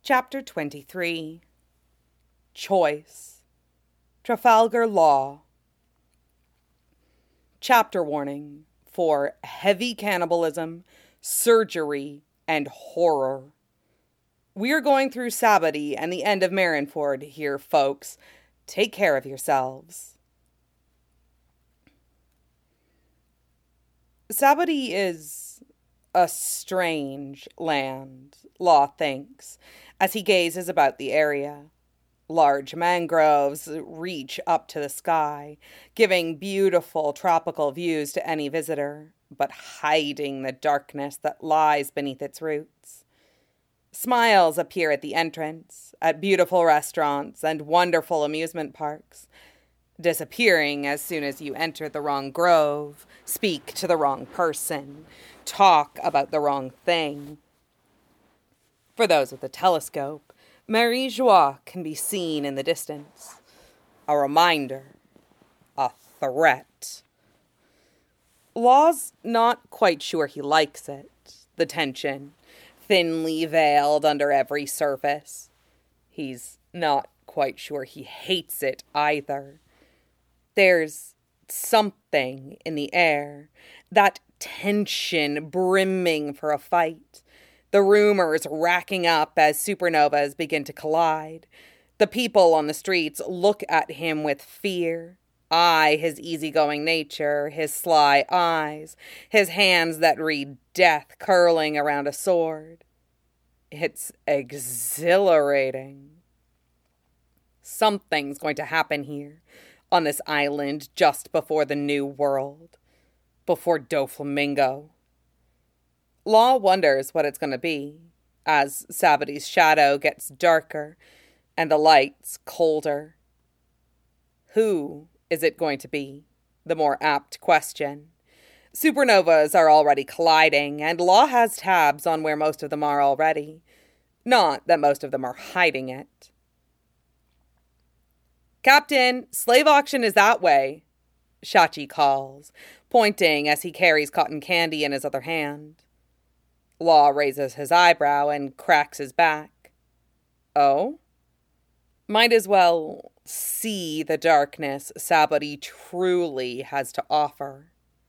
Chapter 23. Choice. Trafalgar Law. Chapter warning for heavy cannibalism, surgery, and horror. We are going through Sabady and the end of Marineford here, folks. Take care of yourselves. Sabady is a strange land, Law thinks, as he gazes about the area. Large mangroves reach up to the sky, giving beautiful tropical views to any visitor, but hiding the darkness that lies beneath its roots. Smiles appear at the entrance, at beautiful restaurants and wonderful amusement parks, disappearing as soon as you enter the wrong grove, speak to the wrong person, talk about the wrong thing. For those with a telescope, Marie Joie can be seen in the distance. A reminder. A threat. Law's not quite sure he likes it. The tension, thinly veiled under every surface. He's not quite sure he hates it either. There's something in the air, that tension brimming for a fight. The rumors racking up as supernovas begin to collide. The people on the streets look at him with fear. His easygoing nature, his sly eyes, his hands that read death curling around a sword. It's exhilarating. Something's going to happen here, on this island just before the New World, before Doflamingo. Law wonders what it's going to be, as Sabady's shadow gets darker and the lights colder. Who is it going to be? The more apt question. Supernovas are already colliding, and Law has tabs on where most of them are already. Not that most of them are hiding it. "Captain, slave auction is that way," Shachi calls, pointing as he carries cotton candy in his other hand. Law raises his eyebrow and cracks his back. Oh? Might as well see the darkness Sabady truly has to offer.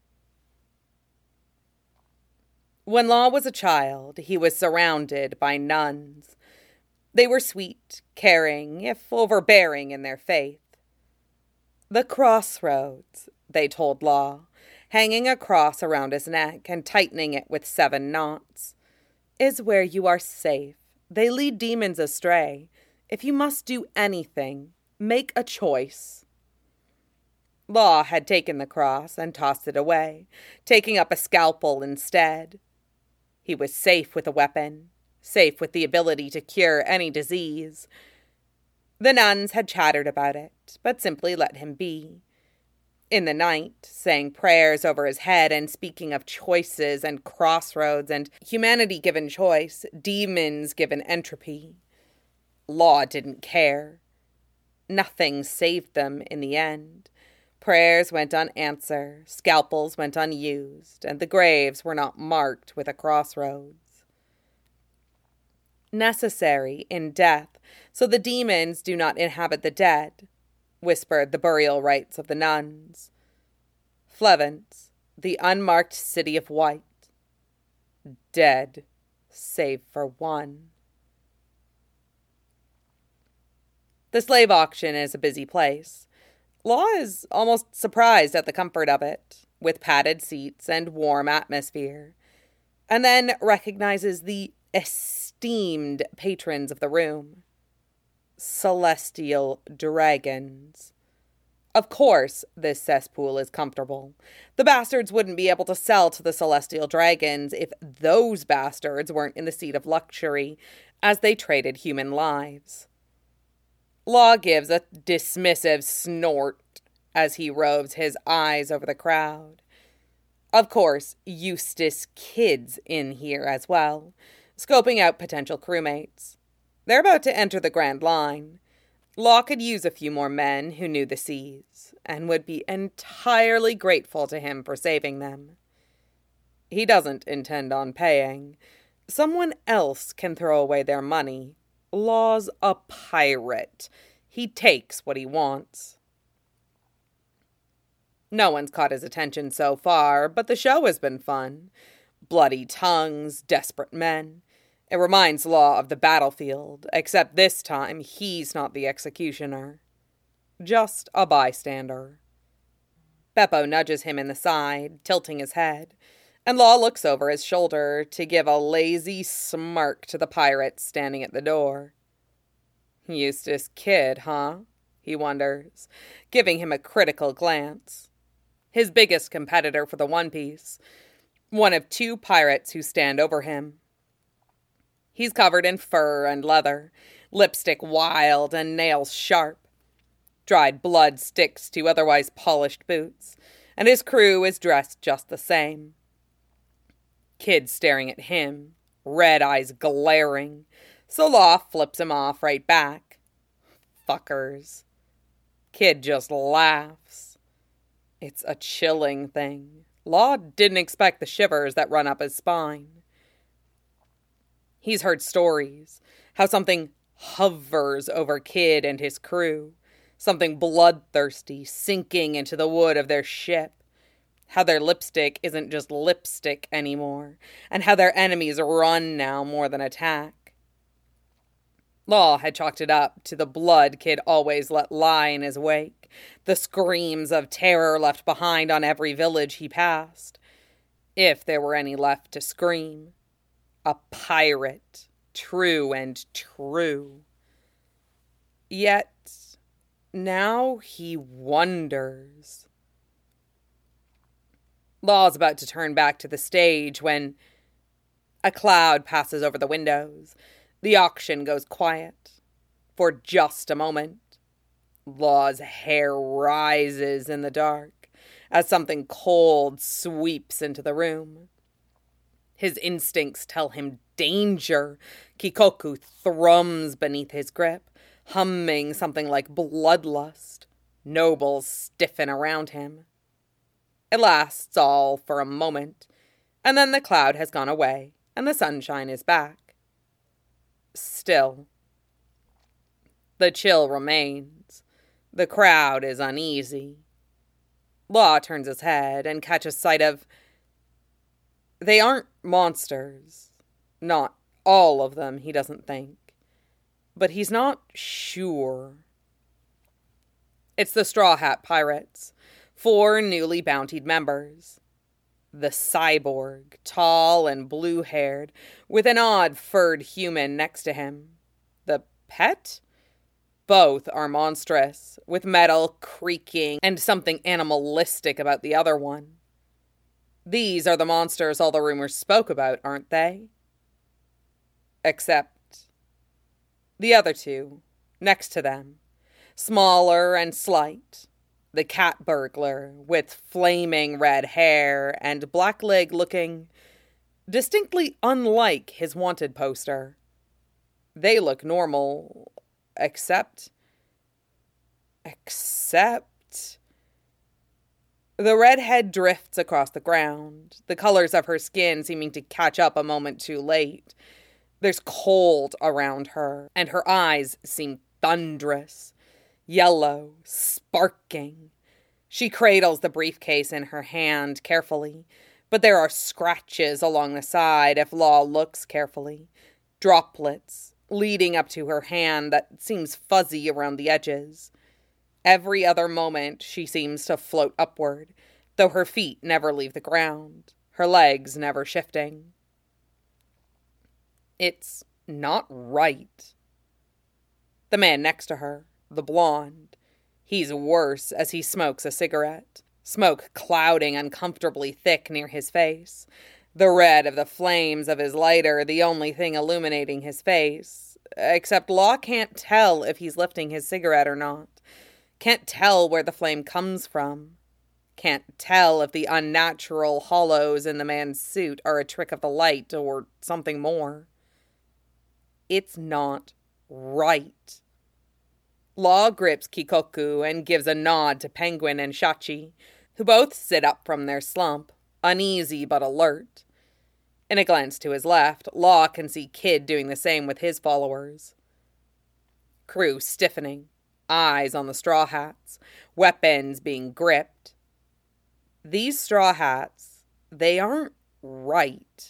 When Law was a child, he was surrounded by nuns. They were sweet, caring, if overbearing in their faith. The crossroads, they told Law, hanging a cross around his neck and tightening it with 7 knots, is where you are safe. They lead demons astray. If you must do anything, make a choice. Law had taken the cross and tossed it away, taking up a scalpel instead. He was safe with a weapon, safe with the ability to cure any disease. The nuns had chattered about it, but simply let him be. In the night, saying prayers over his head and speaking of choices and crossroads and humanity given choice, demons given entropy. Law didn't care. Nothing saved them in the end. Prayers went unanswered, scalpels went unused, and the graves were not marked with a crossroads. Necessary in death, so the demons do not inhabit the dead, whispered the burial rites of the nuns. Flevance, the unmarked city of white. Dead, save for one. The slave auction is a busy place. Law is almost surprised at the comfort of it, with padded seats and warm atmosphere, and then recognizes the esteemed patrons of the room. Celestial dragons. Of course, this cesspool is comfortable. The bastards wouldn't be able to sell to the celestial dragons if those bastards weren't in the seat of luxury as they traded human lives. Law gives a dismissive snort as he roves his eyes over the crowd. Of course, Eustace Kid's in here as well, scoping out potential crewmates. They're about to enter the Grand Line. Law could use a few more men who knew the seas, and would be entirely grateful to him for saving them. He doesn't intend on paying. Someone else can throw away their money. Law's a pirate. He takes what he wants. No one's caught his attention so far, but the show has been fun. Bloody tongues, desperate men. It reminds Law of the battlefield, except this time he's not the executioner. Just a bystander. Beppo nudges him in the side, tilting his head, and Law looks over his shoulder to give a lazy smirk to the pirate standing at the door. Eustace Kid, huh? He wonders, giving him a critical glance. His biggest competitor for the One Piece, one of 2 pirates who stand over him. He's covered in fur and leather, lipstick wild and nails sharp. Dried blood sticks to otherwise polished boots, and his crew is dressed just the same. Kid staring at him, red eyes glaring, so Law flips him off right back. Fuckers. Kid just laughs. It's a chilling thing. Law didn't expect the shivers that run up his spine. He's heard stories, how something hovers over Kid and his crew, something bloodthirsty sinking into the wood of their ship, how their lipstick isn't just lipstick anymore, and how their enemies run now more than attack. Law had chalked it up to the blood Kid always let lie in his wake, the screams of terror left behind on every village he passed, if there were any left to scream. A pirate, true and true. Yet, now he wonders. Law's about to turn back to the stage when a cloud passes over the windows. The auction goes quiet. For just a moment, Law's hair rises in the dark as something cold sweeps into the room. His instincts tell him danger. Kikoku thrums beneath his grip, humming something like bloodlust. Nobles stiffen around him. It lasts all for a moment, and then the cloud has gone away, and the sunshine is back. Still, the chill remains. The crowd is uneasy. Law turns his head and catches sight of... They aren't monsters. Not all of them, he doesn't think. But he's not sure. It's the Straw Hat Pirates, 4 newly bountied members. The cyborg, tall and blue-haired, with an odd furred human next to him. The pet? Both are monstrous, with metal creaking and something animalistic about the other one. These are the monsters all the rumors spoke about, aren't they? Except the other 2, next to them, smaller and slight. The cat burglar, with flaming red hair and black leg looking distinctly unlike his wanted poster. They look normal, except... The redhead drifts across the ground, the colors of her skin seeming to catch up a moment too late. There's cold around her, and her eyes seem thunderous, yellow, sparking. She cradles the briefcase in her hand carefully, but there are scratches along the side if Law looks carefully, droplets leading up to her hand that seems fuzzy around the edges. Every other moment she seems to float upward, though her feet never leave the ground, her legs never shifting. It's not right. The man next to her, the blonde, he's worse as he smokes a cigarette, smoke clouding uncomfortably thick near his face, the red of the flames of his lighter the only thing illuminating his face, except Law can't tell if he's lifting his cigarette or not. Can't tell where the flame comes from. Can't tell if the unnatural hollows in the man's suit are a trick of the light or something more. It's not right. Law grips Kikoku and gives a nod to Penguin and Shachi, who both sit up from their slump, uneasy but alert. In a glance to his left, Law can see Kid doing the same with his followers. crew stiffening, eyes on the straw hats, weapons being gripped. These straw hats, they aren't right.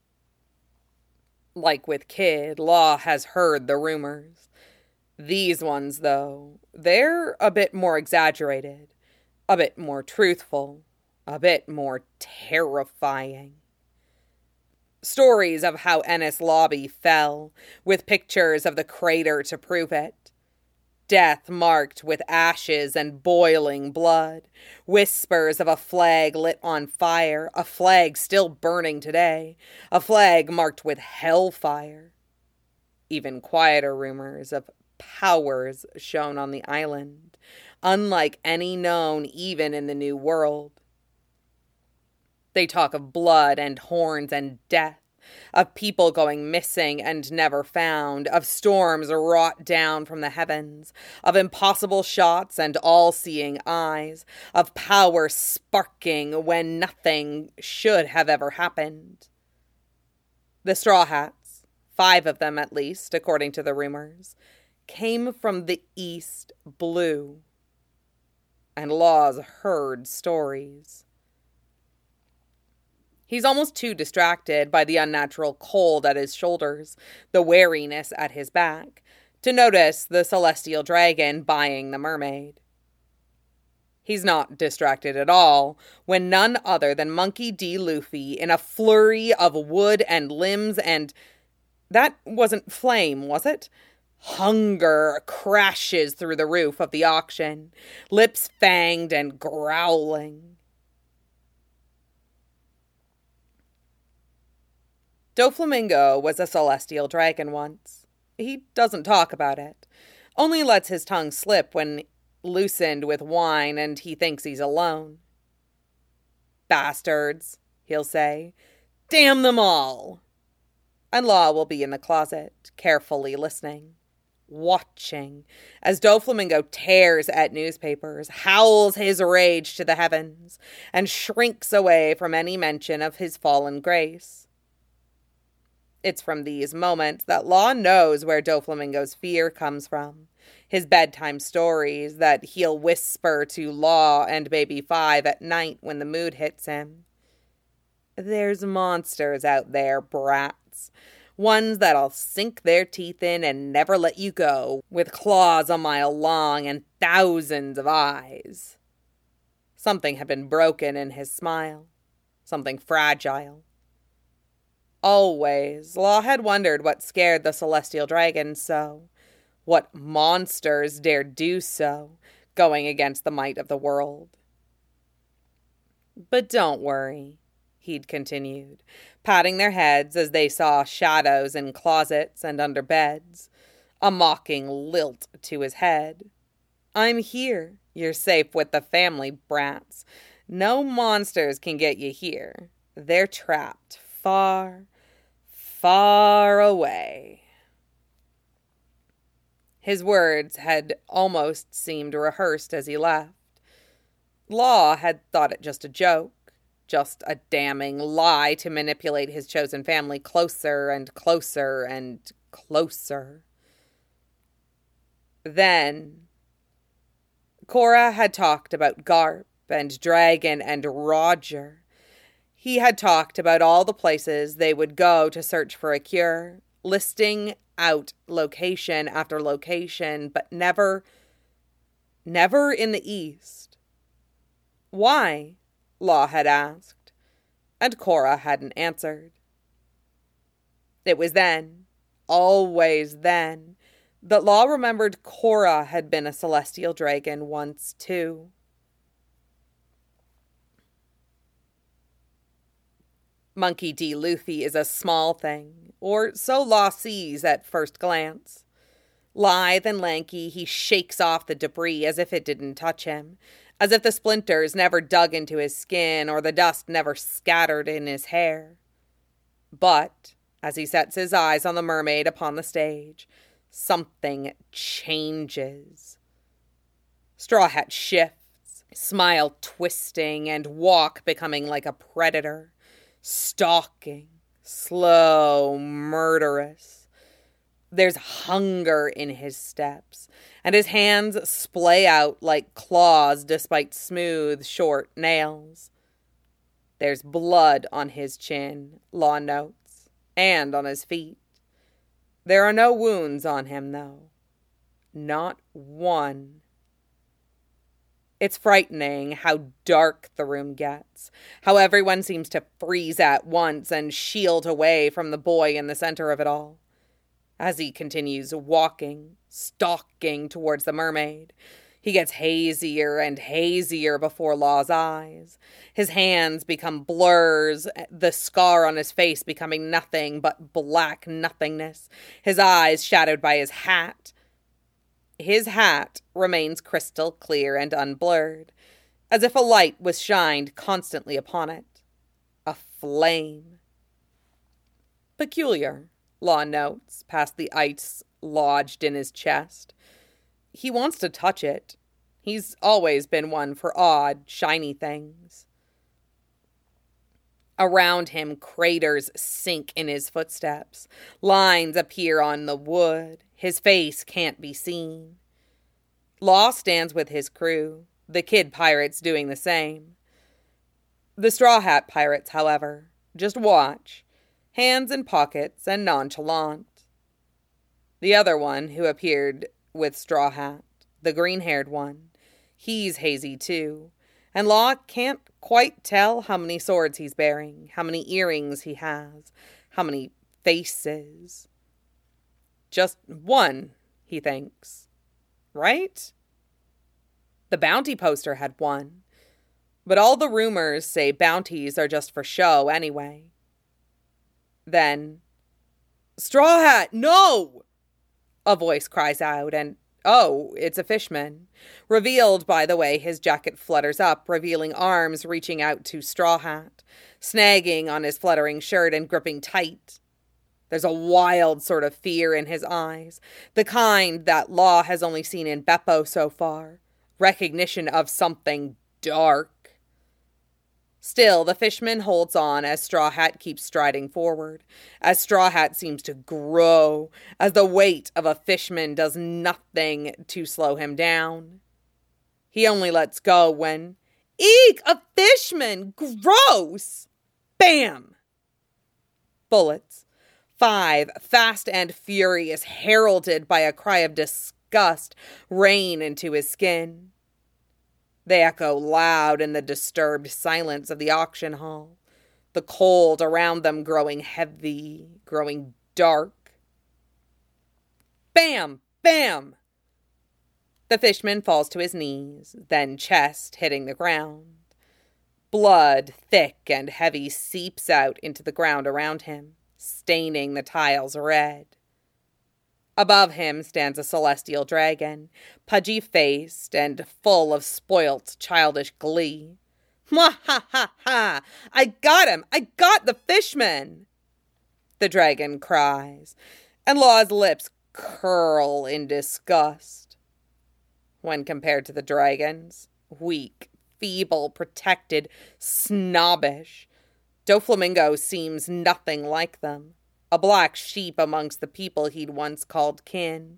Like with Kid, Law has heard the rumors. These ones, though, they're a bit more exaggerated, a bit more truthful, a bit more terrifying. Stories of how Eniss Lobby fell, with pictures of the crater to prove it. Death marked with ashes and boiling blood. Whispers of a flag lit on fire, a flag still burning today, a flag marked with hellfire. Even quieter rumors of powers shown on the island, unlike any known even in the New World. They talk of blood and horns and death, of people going missing and never found, of storms wrought down from the heavens, of impossible shots and all-seeing eyes, of power sparking when nothing should have ever happened. The Straw Hats, 5 of them at least, according to the rumors, came from the East Blue. And Law's heard stories. He's almost too distracted by the unnatural cold at his shoulders, the wariness at his back, to notice the celestial dragon buying the mermaid. He's not distracted at all when none other than Monkey D. Luffy, in a flurry of wood and limbs and... That wasn't flame, was it? Hunger crashes through the roof of the auction, lips fanged and growling. Doflamingo was a celestial dragon once. He doesn't talk about it, only lets his tongue slip when loosened with wine and he thinks he's alone. Bastards, he'll say. Damn them all. And Law will be in the closet, carefully listening, watching, as Doflamingo tears at newspapers, howls his rage to the heavens, and shrinks away from any mention of his fallen grace. It's from these moments that Law knows where Doflamingo's fear comes from. His bedtime stories that he'll whisper to Law and Baby 5 at night when the mood hits him. There's monsters out there, brats. Ones that'll sink their teeth in and never let you go, with claws a mile long and thousands of eyes. Something had been broken in his smile. Something fragile. Always, Law had wondered what scared the celestial dragon so. What monsters dared do so, going against the might of the world. But don't worry, he'd continued, patting their heads as they saw shadows in closets and under beds, a mocking lilt to his head. I'm here. You're safe with the family, brats. No monsters can get you here. They're trapped far, far away. His words had almost seemed rehearsed as he left. Law had thought it just a joke, just a damning lie to manipulate his chosen family closer and closer and closer. Then, Korra had talked about Garp and Dragon and Roger. He had talked about all the places they would go to search for a cure, listing out location after location, but never in the East. Why? Law had asked, and Korra hadn't answered. It was then, always then, that Law remembered Korra had been a celestial dragon once too. Monkey D. Luffy is a small thing, or so Law sees at first glance. Lithe and lanky, he shakes off the debris as if it didn't touch him, as if the splinters never dug into his skin or the dust never scattered in his hair. But, as he sets his eyes on the mermaid upon the stage, something changes. Straw Hat shifts, smile twisting, and walk becoming like a predator. Stalking, slow, murderous. There's hunger in his steps, and his hands splay out like claws despite smooth, short nails. There's blood on his chin, Law notes, and on his feet. There are no wounds on him, though. Not one. It's frightening how dark the room gets, how everyone seems to freeze at once and shield away from the boy in the center of it all. As he continues walking, stalking towards the mermaid, he gets hazier and hazier before Law's eyes. His hands become blurs, the scar on his face becoming nothing but black nothingness, his eyes shadowed by his hat. His hat remains crystal clear and unblurred, as if a light was shined constantly upon it. A flame. Peculiar, Law notes, past the ice lodged in his chest. He wants to touch it. He's always been one for odd, shiny things. Around him, craters sink in his footsteps. Lines appear on the wood. His face can't be seen. Law stands with his crew, the kid pirates doing the same. The Straw Hat pirates, however, just watch, hands in pockets and nonchalant. The other one who appeared with Straw Hat, the green-haired one, he's hazy too, and Law can't quite tell how many swords he's bearing, how many earrings he has, how many faces. Just one, he thinks. Right? The bounty poster had one, but all the rumors say bounties are just for show anyway. Then, "Straw Hat, no!" a voice cries out, and oh, it's a fishman, revealed by the way his jacket flutters up, revealing arms reaching out to Straw Hat, snagging on his fluttering shirt and gripping tight. There's a wild sort of fear in his eyes, the kind that Law has only seen in Beppo so far, recognition of something dark. Still, the fishman holds on as Straw Hat keeps striding forward, as Straw Hat seems to grow, as the weight of a fishman does nothing to slow him down. He only lets go when, "Eek, a fishman! Gross!" Bam! Bullets, 5, fast and furious, heralded by a cry of disgust, rain into his skin. They echo loud in the disturbed silence of the auction hall, the cold around them growing heavy, growing dark. Bam! Bam! The fishman falls to his knees, then chest hitting the ground. Blood, thick and heavy, seeps out into the ground around him, staining the tiles red. Above him stands a celestial dragon, pudgy-faced and full of spoilt, childish glee. "Mwah ha ha ha! I got him! I got the fishman!" the dragon cries, and Law's lips curl in disgust. When compared to the dragons, weak, feeble, protected, snobbish, Doflamingo seems nothing like them. A black sheep amongst the people he'd once called kin.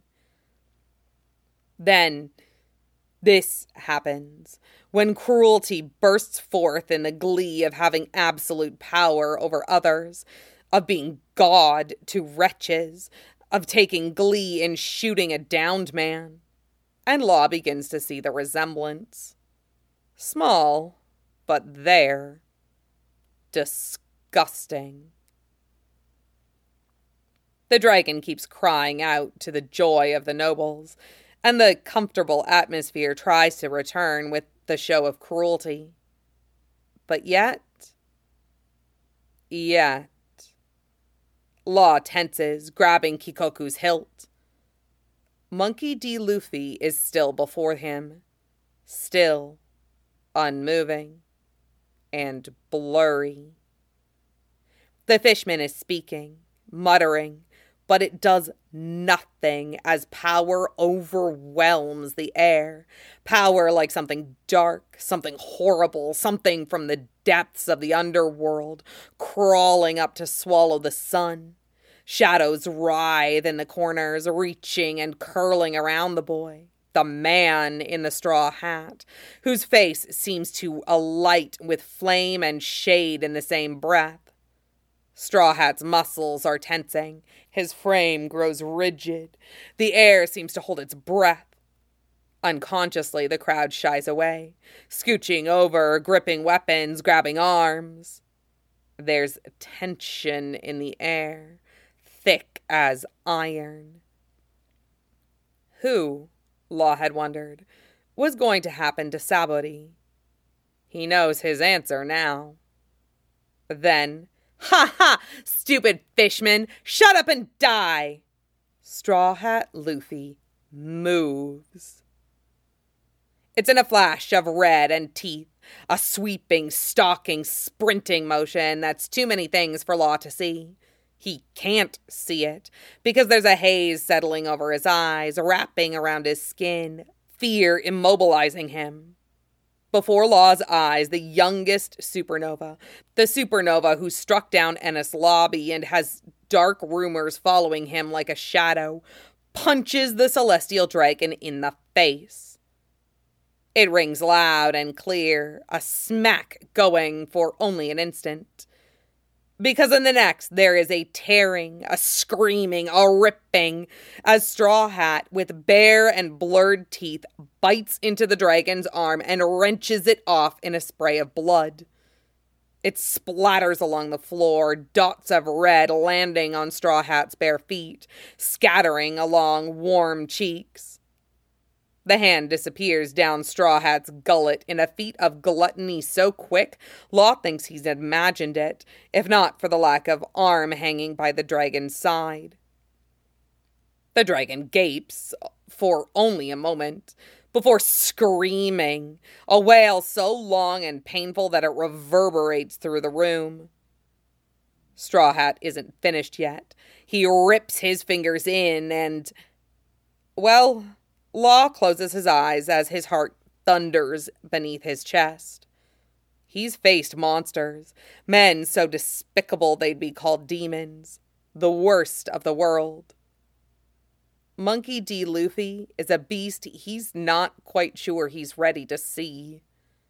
Then, this happens, when cruelty bursts forth in the glee of having absolute power over others, of being God to wretches, of taking glee in shooting a downed man, and Law begins to see the resemblance. Small, but there. Disgusting. The dragon keeps crying out to the joy of the nobles, and the comfortable atmosphere tries to return with the show of cruelty. But yet... Law tenses, grabbing Kikoku's hilt. Monkey D. Luffy is still before him. Still, unmoving, and blurry. The fishman is speaking, muttering, but it does nothing as power overwhelms the air. Power like something dark, something horrible, something from the depths of the underworld, crawling up to swallow the sun. Shadows writhe in the corners, reaching and curling around the boy. The man in the straw hat, whose face seems to alight with flame and shade in the same breath. Straw Hat's muscles are tensing. His frame grows rigid. The air seems to hold its breath. Unconsciously, the crowd shies away, scooching over, gripping weapons, grabbing arms. There's tension in the air, thick as iron. Who, Law had wondered, was going to happen to Sabori? He knows his answer now. Then, "Ha ha! Stupid fishman! Shut up and die!" Straw Hat Luffy moves. It's in a flash of red and teeth, a sweeping, stalking, sprinting motion that's too many things for Law to see. He can't see it, because there's a haze settling over his eyes, wrapping around his skin, fear immobilizing him. Before Law's eyes, the youngest supernova, the supernova who struck down Enies Lobby and has dark rumors following him like a shadow, punches the celestial dragon in the face. It rings loud and clear, a smack going for only an instant. Because in the next, there is a tearing, a screaming, a ripping, as Straw Hat, with bare and blurred teeth, bites into the dragon's arm and wrenches it off in a spray of blood. It splatters along the floor, dots of red landing on Straw Hat's bare feet, scattering along warm cheeks. The hand disappears down Straw Hat's gullet in a feat of gluttony so quick, Law thinks he's imagined it, if not for the lack of arm hanging by the dragon's side. The dragon gapes for only a moment, before screaming, a wail so long and painful that it reverberates through the room. Straw Hat isn't finished yet. He rips his fingers in and, well, Law closes his eyes as his heart thunders beneath his chest. He's faced monsters, men so despicable they'd be called demons, the worst of the world. Monkey D. Luffy is a beast he's not quite sure he's ready to see.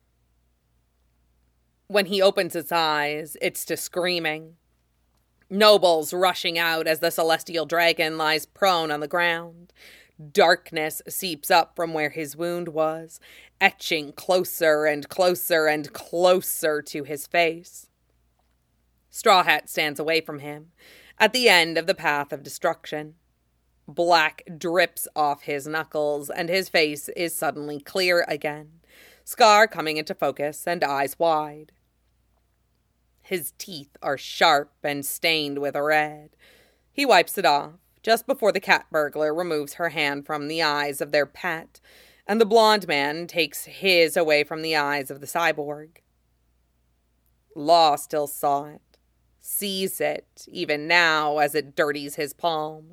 When he opens his eyes, it's to screaming. Nobles rushing out as the celestial dragon lies prone on the ground. Darkness seeps up from where his wound was, etching closer and closer and closer to his face. Straw Hat stands away from him, at the end of the path of destruction. Black drips off his knuckles, and his face is suddenly clear again, Scar coming into focus and eyes wide. His teeth are sharp and stained with red. He wipes it off, just before the cat burglar removes her hand from the eyes of their pet, and the blonde man takes his away from the eyes of the cyborg. Law still saw it, sees it, even now as it dirties his palm.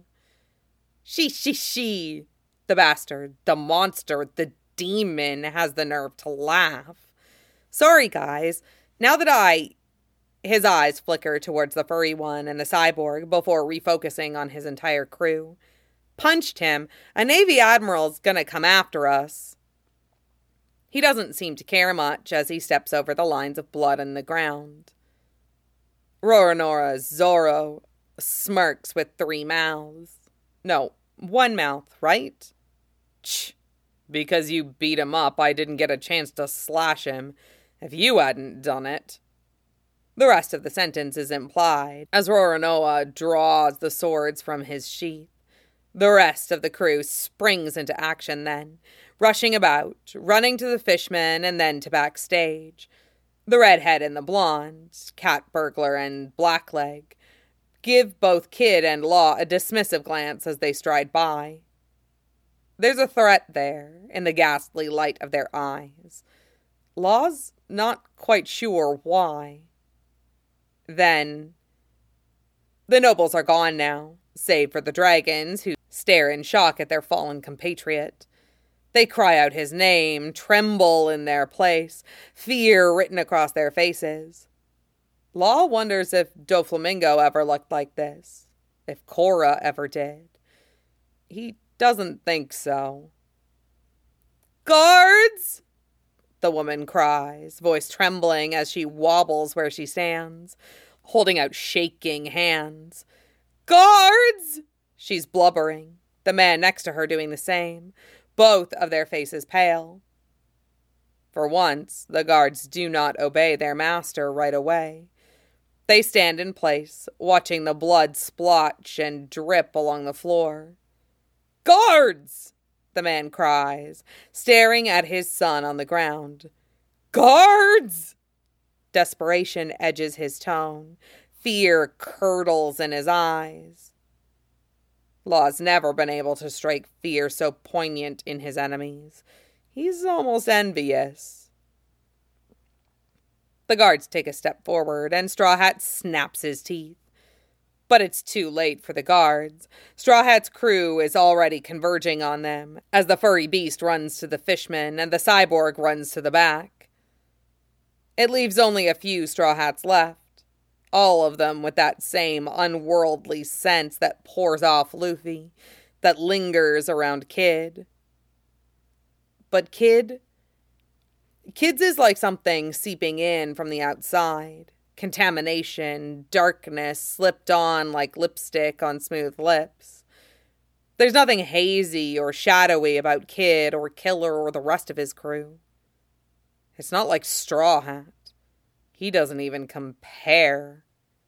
She, the bastard, the monster, the demon has the nerve to laugh. Sorry, guys, now that His eyes flicker towards the furry one and the cyborg before refocusing on his entire crew. Punched him. A Navy admiral's gonna come after us. He doesn't seem to care much as he steps over the lines of blood on the ground. Roronoa Zoro smirks with 3 mouths. No, 1 mouth, right? Because you beat him up, I didn't get a chance to slash him. If you hadn't done it. The rest of the sentence is implied, as Roronoa draws the swords from his sheath. The rest of the crew springs into action then, rushing about, running to the fishmen and then to backstage. The redhead and the blonde, cat burglar and blackleg, give both Kid and Law a dismissive glance as they stride by. There's a threat there, in the ghastly light of their eyes. Law's not quite sure why. Then, the nobles are gone now, save for the dragons, who stare in shock at their fallen compatriot. They cry out his name, tremble in their place, fear written across their faces. Law wonders if Doflamingo ever looked like this. if Cora ever did. He doesn't think so. "Guards!" the woman cries, voice trembling as she wobbles where she stands, holding out shaking hands. "Guards!" She's blubbering, the man next to her doing the same, both of their faces pale. For once, the guards do not obey their master right away. They stand in place, watching the blood splotch and drip along the floor. "Guards!" the man cries, staring at his son on the ground. "Guards!" Desperation edges his tone. Fear curdles in his eyes. Law's never been able to strike fear so poignant in his enemies. He's almost envious. The guards take a step forward, and Straw Hat snaps his teeth. But it's too late for the guards. Straw Hat's crew is already converging on them, as the furry beast runs to the fishman and the cyborg runs to the back. It leaves only a few Straw Hats left, all of them with that same unworldly sense that pours off Luffy, that lingers around Kid. But Kids is like something seeping in from the outside. Contamination, darkness slipped on like lipstick on smooth lips. There's nothing hazy or shadowy about Kid or Killer or the rest of his crew. It's not like Straw Hat. He doesn't even compare.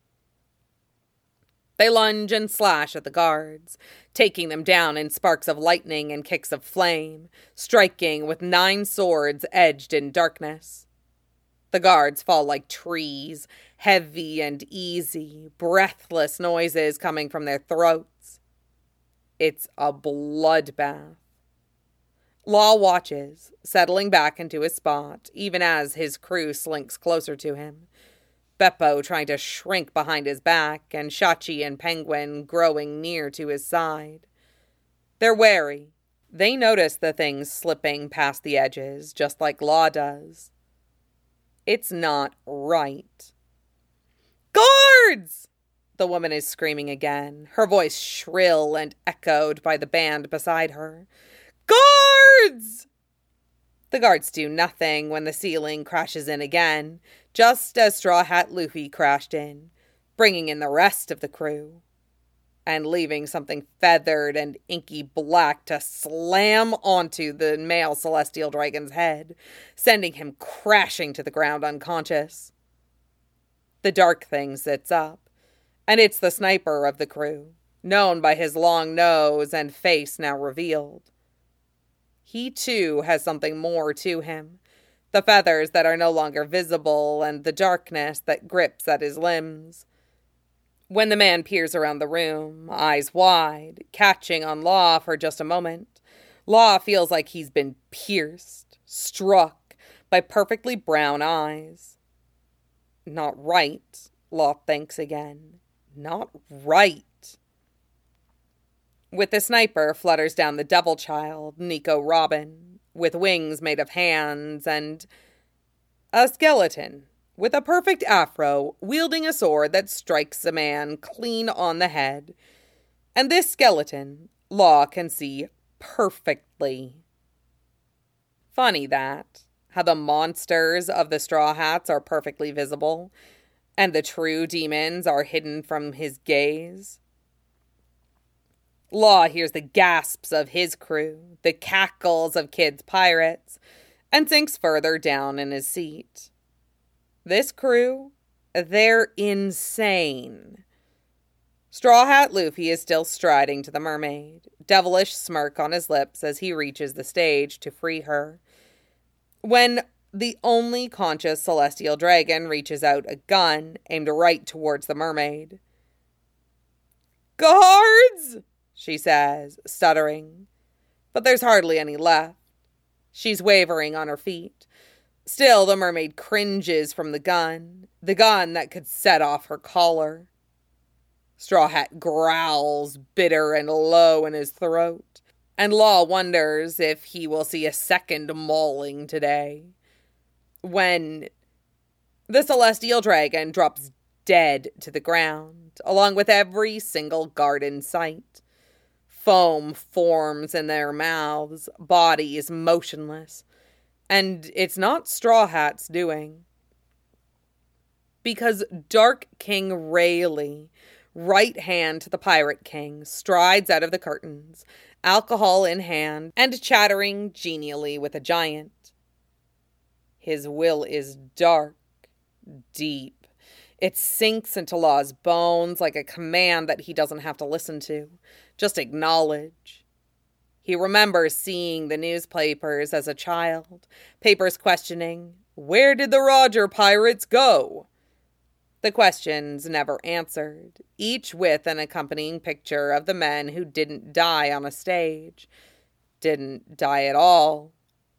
They lunge and slash at the guards, taking them down in sparks of lightning and kicks of flame, striking with 9 swords edged in darkness. The guards fall like trees, heavy and easy, breathless noises coming from their throats. It's a bloodbath. Law watches, settling back into his spot, even as his crew slinks closer to him. Beppo trying to shrink behind his back, and Shachi and Penguin growing near to his side. They're wary. They notice the things slipping past the edges, just like Law does. It's not right. "Guards!" The woman is screaming again, her voice shrill and echoed by the band beside her. "Guards!" The guards do nothing when the ceiling crashes in again, just as Straw Hat Luffy crashed in, bringing in the rest of the crew, and leaving something feathered and inky black to slam onto the male celestial dragon's head, sending him crashing to the ground unconscious. The dark thing sits up, and it's the sniper of the crew, known by his long nose and face now revealed. He, too, has something more to him, the feathers that are no longer visible and the darkness that grips at his limbs. When the man peers around the room, eyes wide, catching on Law for just a moment, Law feels like he's been pierced, struck by perfectly brown eyes. Not right, Law thinks again. Not right. With the sniper flutters down the devil child, Nico Robin, with wings made of hands and a skeleton with a perfect afro, wielding a sword that strikes a man clean on the head. And this skeleton, Law can see perfectly. Funny that, how the monsters of the Straw Hats are perfectly visible, and the true demons are hidden from his gaze. Law hears the gasps of his crew, the cackles of Kid's pirates, and sinks further down in his seat. This crew, they're insane. Straw Hat Luffy is still striding to the mermaid, devilish smirk on his lips as he reaches the stage to free her, when the only conscious celestial dragon reaches out a gun aimed right towards the mermaid. "Guards!" she says, stuttering. But there's hardly any left. She's wavering on her feet. Still, the mermaid cringes from the gun that could set off her collar. Straw Hat growls, bitter and low in his throat, and Law wonders if he will see a second mauling today. When the celestial dragon drops dead to the ground, along with every single guard in sight. Foam forms in their mouths, bodies motionless. And it's not Straw Hat's doing. Because Dark King Rayleigh, right hand to the Pirate King, strides out of the curtains, alcohol in hand, and chattering genially with a giant. His will is dark, deep. It sinks into Law's bones like a command that he doesn't have to listen to, just acknowledge. He remembers seeing the newspapers as a child, papers questioning, "Where did the Roger pirates go?" The questions never answered, each with an accompanying picture of the men who didn't die on a stage, didn't die at all.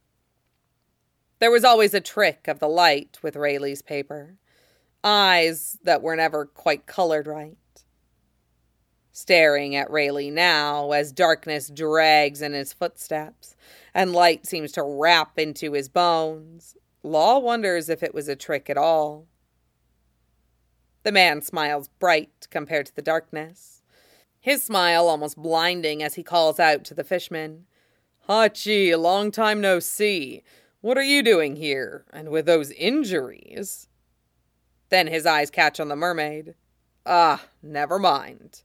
There was always a trick of the light with Rayleigh's paper, eyes that were never quite colored right. Staring at Rayleigh now as darkness drags in his footsteps and light seems to wrap into his bones, Law wonders if it was a trick at all. The man smiles bright compared to the darkness, his smile almost blinding as he calls out to the fishman, "Hachi, a long time no see. What are you doing here, and with those injuries?" Then his eyes catch on the mermaid. "Ah, never mind."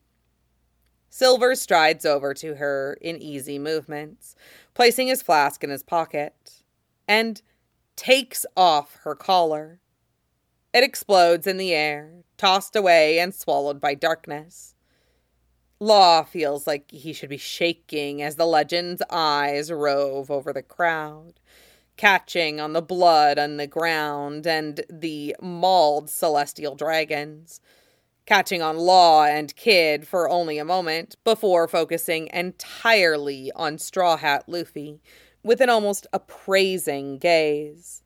Silver strides over to her in easy movements, placing his flask in his pocket, and takes off her collar. It explodes in the air, tossed away and swallowed by darkness. Law feels like he should be shaking as the legend's eyes rove over the crowd, catching on the blood on the ground and the mauled celestial dragons, catching on Law and Kid for only a moment before focusing entirely on Straw Hat Luffy with an almost appraising gaze.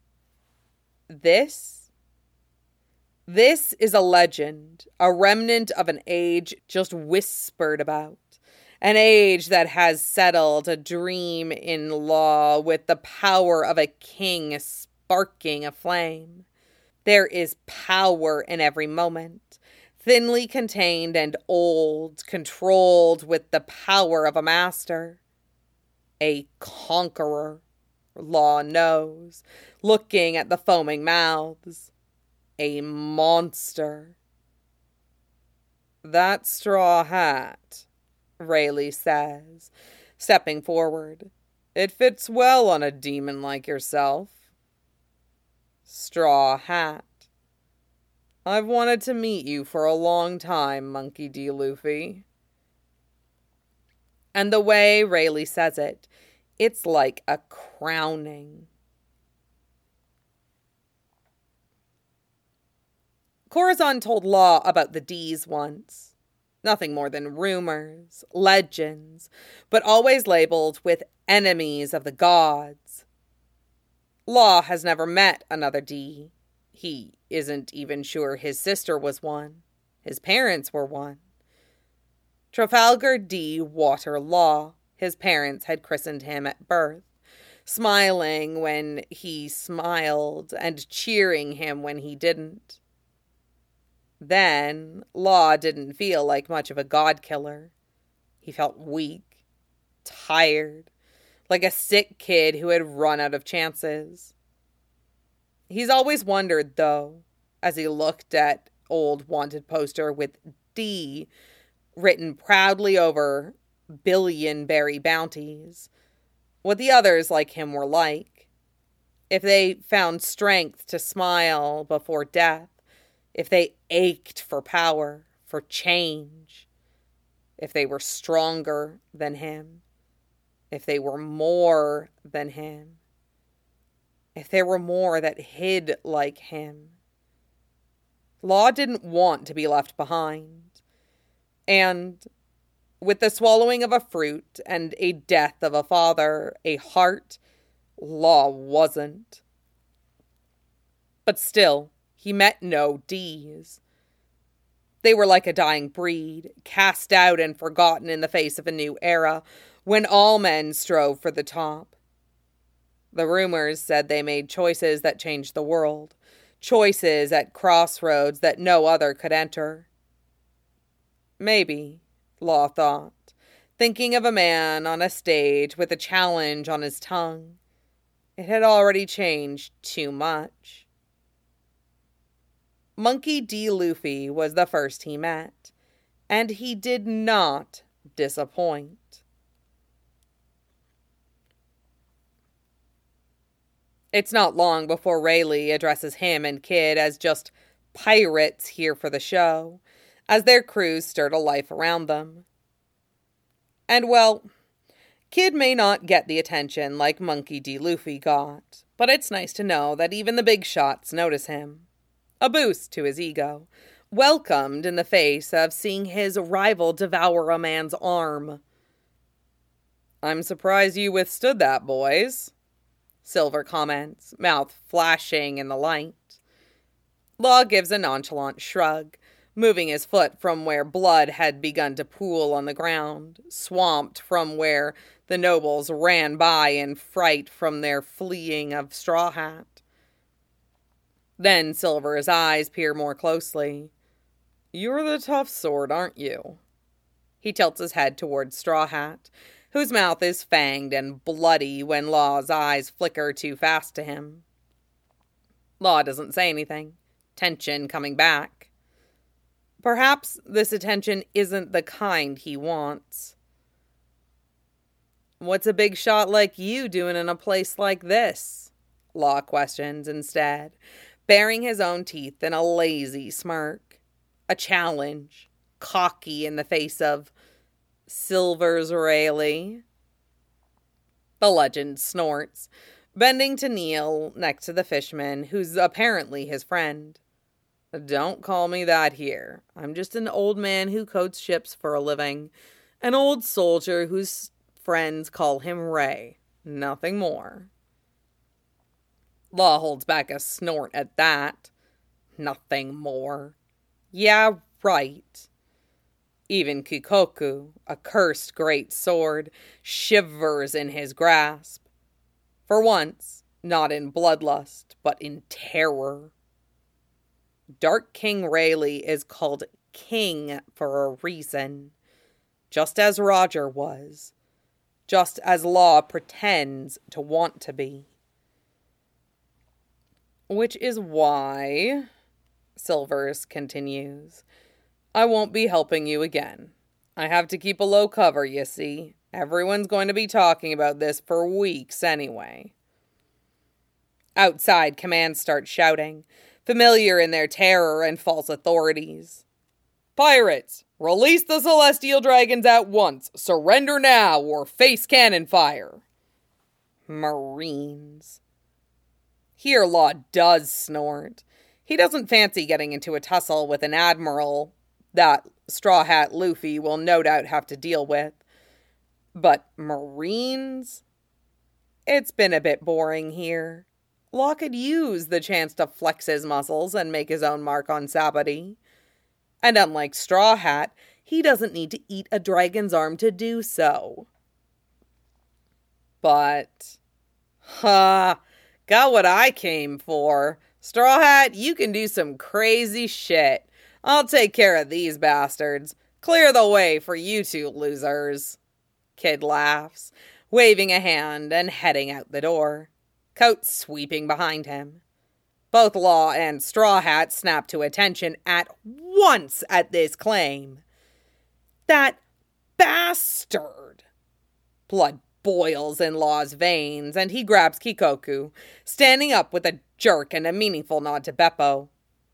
This is a legend, a remnant of an age just whispered about. An age that has settled a dream in Law with the power of a king sparking a flame. There is power in every moment, thinly contained and old, controlled with the power of a master. A conqueror, Law knows, looking at the foaming mouths. A monster. "That straw hat," Rayleigh says, stepping forward. "It fits well on a demon like yourself." Straw Hat. "I've wanted to meet you for a long time, Monkey D. Luffy." And the way Rayleigh says it, it's like a crowning. Corazon told Law about the D's once. Nothing more than rumors, legends, but always labeled with enemies of the gods. Law has never met another D. He isn't even sure his sister was one. His parents were one. Trafalgar D. Water Law, his parents had christened him at birth, smiling when he smiled and cheering him when he didn't. Then, Law didn't feel like much of a god-killer. He felt weak, tired, like a sick kid who had run out of chances. He's always wondered, though, as he looked at old wanted poster with D written proudly over billion-berry bounties, what the others like him were like. If they found strength to smile before death, if they ached for power, for change, if they were stronger than him, if they were more than him, if there were more that hid like him. Law didn't want to be left behind. And with the swallowing of a fruit and a death of a father, a heart, Law wasn't. But still, he met no D's. They were like a dying breed, cast out and forgotten in the face of a new era, when all men strove for the top. The rumors said they made choices that changed the world, choices at crossroads that no other could enter. Maybe, Law thought, thinking of a man on a stage with a challenge on his tongue. It had already changed too much. Monkey D. Luffy was the first he met, and he did not disappoint. It's not long before Rayleigh addresses him and Kid as just pirates here for the show, as their crews stir to life around them. And well, Kid may not get the attention like Monkey D. Luffy got, but it's nice to know that even the big shots notice him. A boost to his ego, welcomed in the face of seeing his rival devour a man's arm. "I'm surprised you withstood that, boys," Silver comments, mouth flashing in the light. Law gives a nonchalant shrug, moving his foot from where blood had begun to pool on the ground, swamped from where the nobles ran by in fright from their fleeing of Straw Hat. Then Silver's eyes peer more closely. "You're the tough sort, aren't you?" He tilts his head towards Straw Hat, whose mouth is fanged and bloody when Law's eyes flicker too fast to him. Law doesn't say anything, tension coming back. Perhaps this attention isn't the kind he wants. "What's a big shot like you doing in a place like this?" Law questions instead, baring his own teeth in a lazy smirk. A challenge, cocky in the face of Silver's Rayleigh. The legend snorts, bending to kneel next to the fisherman, who's apparently his friend. "Don't call me that here. I'm just an old man who coats ships for a living. An old soldier whose friends call him Ray. Nothing more." Law holds back a snort at that. Nothing more. Yeah, right. Even Kikoku, a cursed great sword, shivers in his grasp. For once, not in bloodlust, but in terror. Dark King Rayleigh is called king for a reason, just as Roger was, just as Law pretends to want to be. "Which is why," Silvers continues, "I won't be helping you again. I have to keep a low cover, you see. Everyone's going to be talking about this for weeks anyway." Outside, commands start shouting, familiar in their terror and false authorities. "Pirates, release the celestial dragons at once. Surrender now or face cannon fire." Marines. Here Law does snort. He doesn't fancy getting into a tussle with an admiral that Straw Hat Luffy will no doubt have to deal with. But Marines? It's been a bit boring here. Law could use the chance to flex his muscles and make his own mark on Sabaody. And unlike Straw Hat, he doesn't need to eat a dragon's arm to do so. But, got what I came for. Straw Hat, you can do some crazy shit. I'll take care of these bastards. Clear the way for you two losers. Kid laughs, waving a hand and heading out the door, coat sweeping behind him. Both Law and Straw Hat snap to attention at once at this claim. That bastard! Blood boils in Law's veins, and he grabs Kikoku, standing up with a jerk and a meaningful nod to Beppo.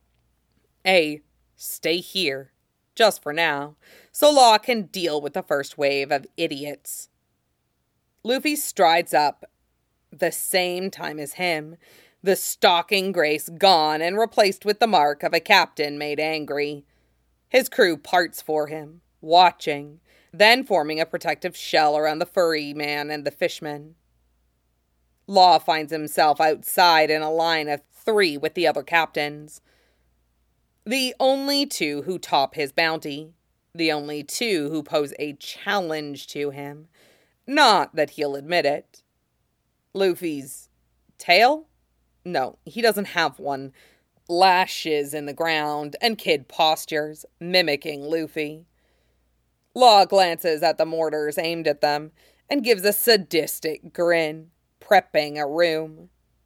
Stay here, just for now, so Law can deal with the first wave of idiots. Luffy strides up the same time as him, the stalking grace gone and replaced with the mark of a captain made angry. His crew parts for him, watching, then forming a protective shell around the furry man and the fishman. Law finds himself outside in a line of 3 with the other captains. The only 2 who top his bounty. The only 2 who pose a challenge to him. Not that he'll admit it. Luffy's tail? No, he doesn't have one. lashes in the ground, and Kid postures, mimicking Luffy. Law glances at the mortars aimed at them and gives a sadistic grin, prepping a room.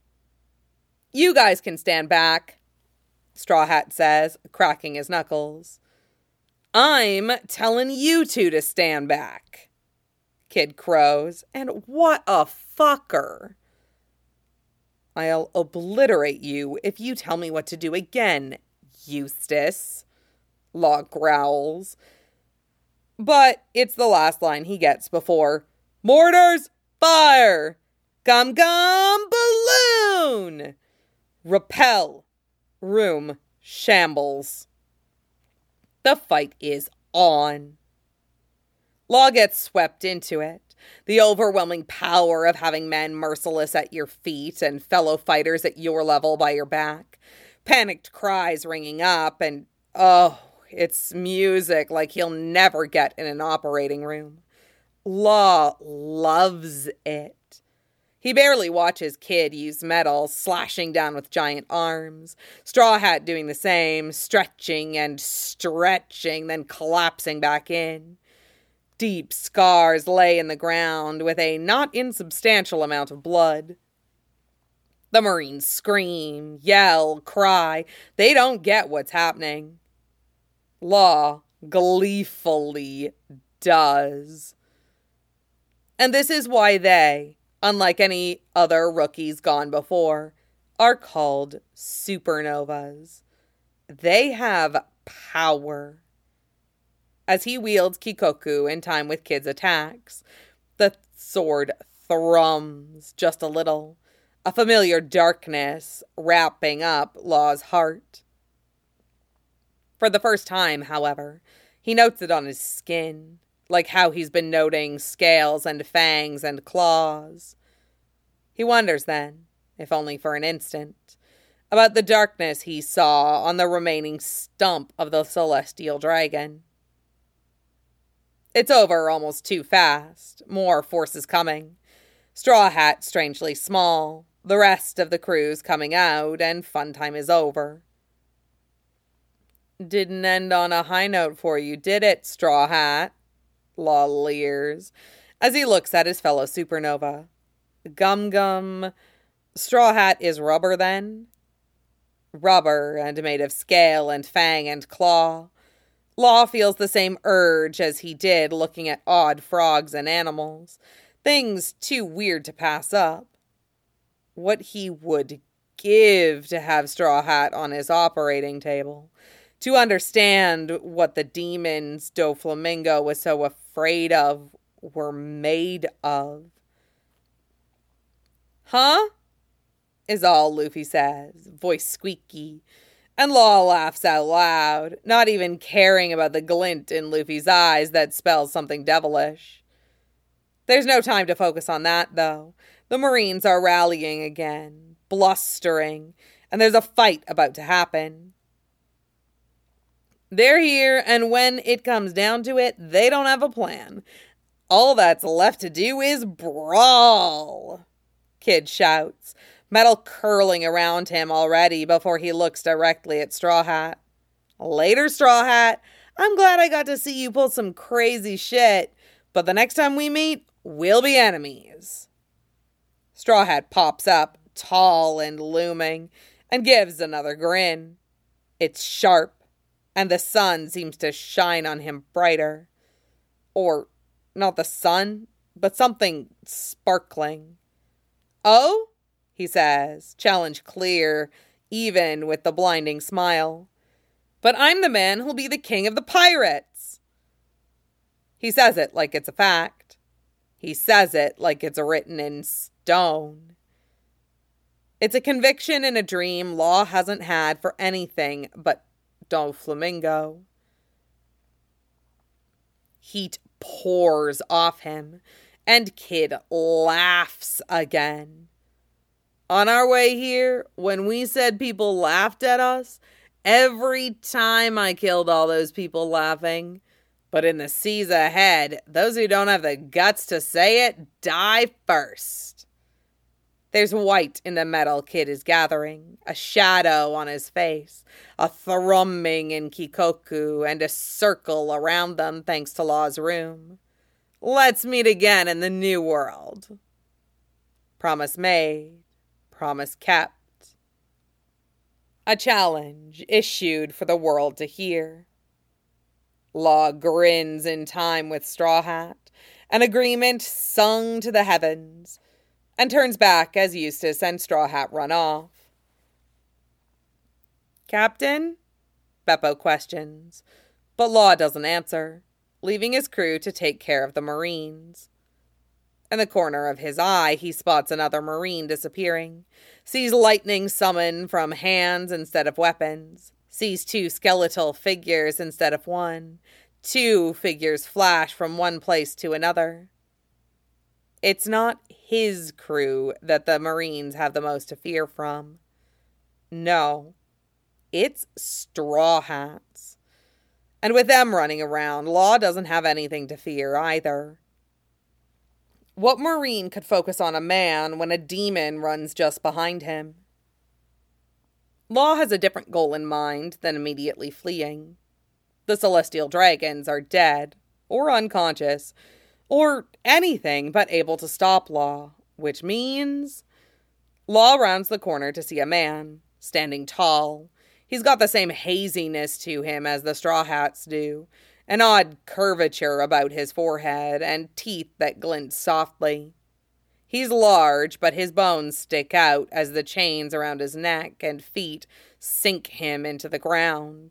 "You guys can stand back," Straw Hat says, cracking his knuckles. "I'm telling you two to stand back," Kid crows, and what a fucker. "I'll obliterate you if you tell me what to do again, Eustace," Law growls. But it's the last line he gets before, "Mortars, fire! Gum Gum Balloon! Repel! Room shambles." The fight is on. Law gets swept into it. The overwhelming power of having men merciless at your feet and fellow fighters at your level by your back. Panicked cries ringing up, and it's music like he'll never get in an operating room. Law loves it. He barely watches Kid use metal, slashing down with giant arms. Straw Hat doing the same, stretching and stretching, then collapsing back in. Deep scars lay in the ground with a not insubstantial amount of blood. The Marines scream, yell, cry. They don't get what's happening. Law gleefully does. And this is why they, unlike any other rookies gone before, are called supernovas. They have power. As he wields Kikoku in time with Kid's attacks, the sword thrums just a little, a familiar darkness wrapping up Law's heart. For the first time, however, he notes it on his skin, like how he's been noting scales and fangs and claws. He wonders then, if only for an instant, about the darkness he saw on the remaining stump of the celestial dragon. It's over almost too fast. More forces coming. Straw Hat strangely small. The rest of the crew's coming out, and fun time is over. "Didn't end on a high note for you, did it, Straw Hat?" Law leers, as he looks at his fellow supernova. Gum. Straw Hat is rubber, then? Rubber, and made of scale and fang and claw. Law feels the same urge as he did looking at odd frogs and animals, things too weird to pass up. What he would give to have Straw Hat on his operating table, to understand what the demons Doflamingo was so afraid of were made of. "Huh?" is all Luffy says, voice squeaky. And Law laughs out loud, not even caring about the glint in Luffy's eyes that spells something devilish. There's no time to focus on that, though. The Marines are rallying again, blustering, and there's a fight about to happen. They're here, and when it comes down to it, they don't have a plan. All that's left to do is brawl, Kid shouts, metal curling around him already before he looks directly at Straw Hat. "Later, Straw Hat. I'm glad I got to see you pull some crazy shit, but the next time we meet, we'll be enemies." Straw Hat pops up, tall and looming, and gives another grin. It's sharp, and the sun seems to shine on him brighter. Or, not the sun, but something sparkling. "Oh?" he says, challenge clear, even with the blinding smile. "But I'm the man who'll be the king of the pirates." He says it like it's a fact. He says it like it's written in stone. It's a conviction and a dream Law hasn't had for anything but Doflamingo. Heat pours off him, and Kid laughs again. On our way here, when we said people laughed at us, every time I killed all those people laughing. But in the seas ahead, those who don't have the guts to say it die first. There's white in the metal Kid is gathering, a shadow on his face, a thrumming in Kikoku, and a circle around them thanks to Law's room. Let's meet again in the new world. Promise made, promise kept. A challenge issued for the world to hear. Law grins in time with Straw Hat, an agreement sung to the heavens, and turns back as Eustace and Straw Hat run off. Captain? Beppo questions, but Law doesn't answer, leaving his crew to take care of the Marines. In the corner of his eye, he spots another Marine disappearing, sees lightning summon from hands instead of weapons, sees two skeletal figures instead of one, two figures flash from one place to another. It's not his crew that the Marines have the most to fear from. No, it's Straw Hats. And with them running around, Law doesn't have anything to fear either. What Marine could focus on a man when a demon runs just behind him? Law has a different goal in mind than immediately fleeing. The Celestial Dragons are dead, or unconscious, or anything but able to stop Law, which means Law rounds the corner to see a man, standing tall. He's got the same haziness to him as the Straw Hats do, an odd curvature about his forehead, and teeth that glint softly. He's large, but his bones stick out as the chains around his neck and feet sink him into the ground.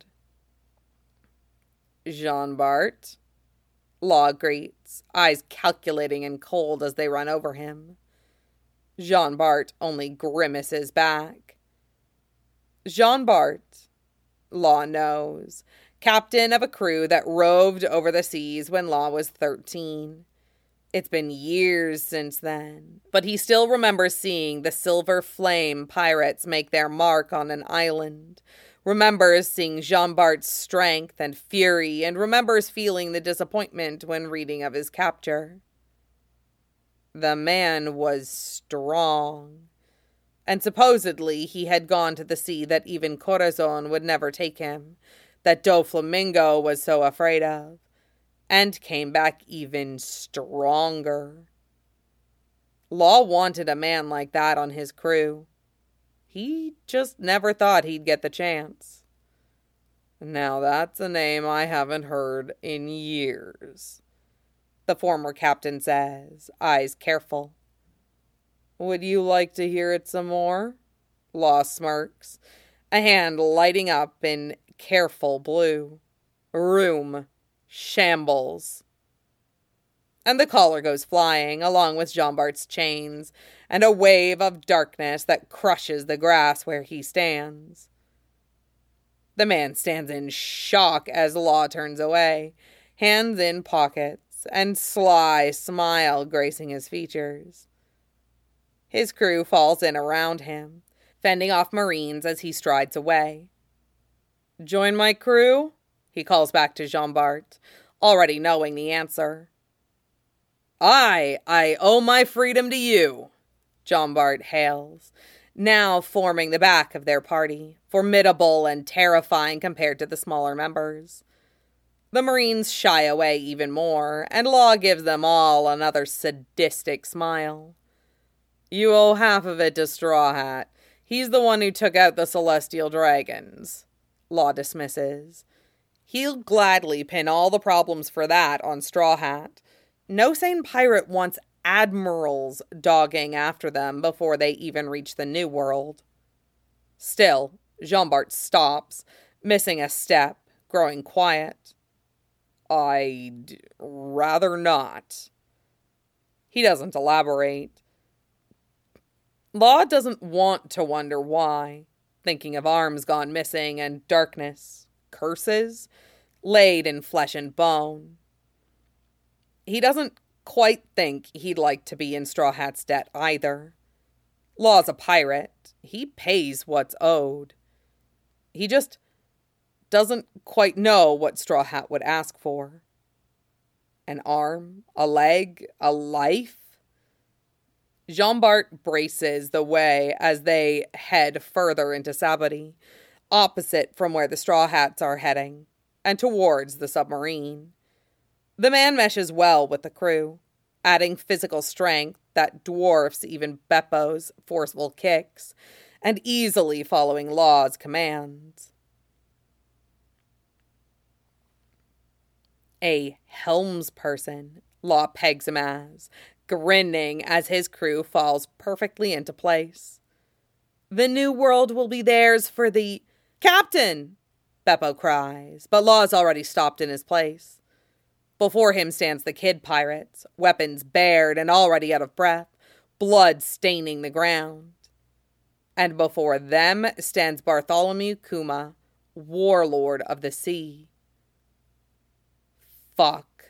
Jean Bart? Law greets, eyes calculating and cold as they run over him. Jean Bart only grimaces back. Jean Bart, Law knows, captain of a crew that roved over the seas when Law was 13. It's been years since then, but he still remembers seeing the Silver Flame pirates make their mark on an island, remembers seeing Jean Bart's strength and fury, and remembers feeling the disappointment when reading of his capture. The man was strong, and supposedly he had gone to the sea that even Corazon would never take him, that Doflamingo was so afraid of, and came back even stronger. Law wanted a man like that on his crew. He just never thought he'd get the chance. Now that's a name I haven't heard in years, the former captain says, eyes careful. Would you like to hear it some more? Law smirks, a hand lighting up in careful blue. Room. Shambles. And the collar goes flying, along with Jean Bart's chains, and a wave of darkness that crushes the grass where he stands. The man stands in shock as Law turns away, hands in pockets, and sly smile gracing his features. His crew falls in around him, fending off Marines as he strides away. Join my crew? He calls back to Jean Bart, already knowing the answer. I owe my freedom to you, Jean Bart hails, now forming the back of their party, formidable and terrifying compared to the smaller members. The Marines shy away even more, and Law gives them all another sadistic smile. You owe half of it to Straw Hat. He's the one who took out the Celestial Dragons, Law dismisses. He'll gladly pin all the problems for that on Straw Hat. No sane pirate wants admirals dogging after them before they even reach the New World. Still, Jean Bart stops, missing a step, growing quiet. I'd rather not. He doesn't elaborate. Law doesn't want to wonder why, thinking of arms gone missing and darkness, curses, laid in flesh and bone. He doesn't quite think he'd like to be in Straw Hat's debt either. Law's a pirate. He pays what's owed. He just doesn't quite know what Straw Hat would ask for. An arm, a leg, a life? Jean-Bart braces the way as they head further into Sabadie, opposite from where the Straw Hats are heading, and towards the submarine. The man meshes well with the crew, adding physical strength that dwarfs even Beppo's forceful kicks, and easily following Law's commands. A helmsperson, Law pegs him as, grinning as his crew falls perfectly into place. The new world will be theirs for the... Captain! Beppo cries, but Law's already stopped in his place. Before him stands the kid pirates, weapons bared and already out of breath, blood staining the ground. And before them stands Bartholomew Kuma, warlord of the sea. Fuck.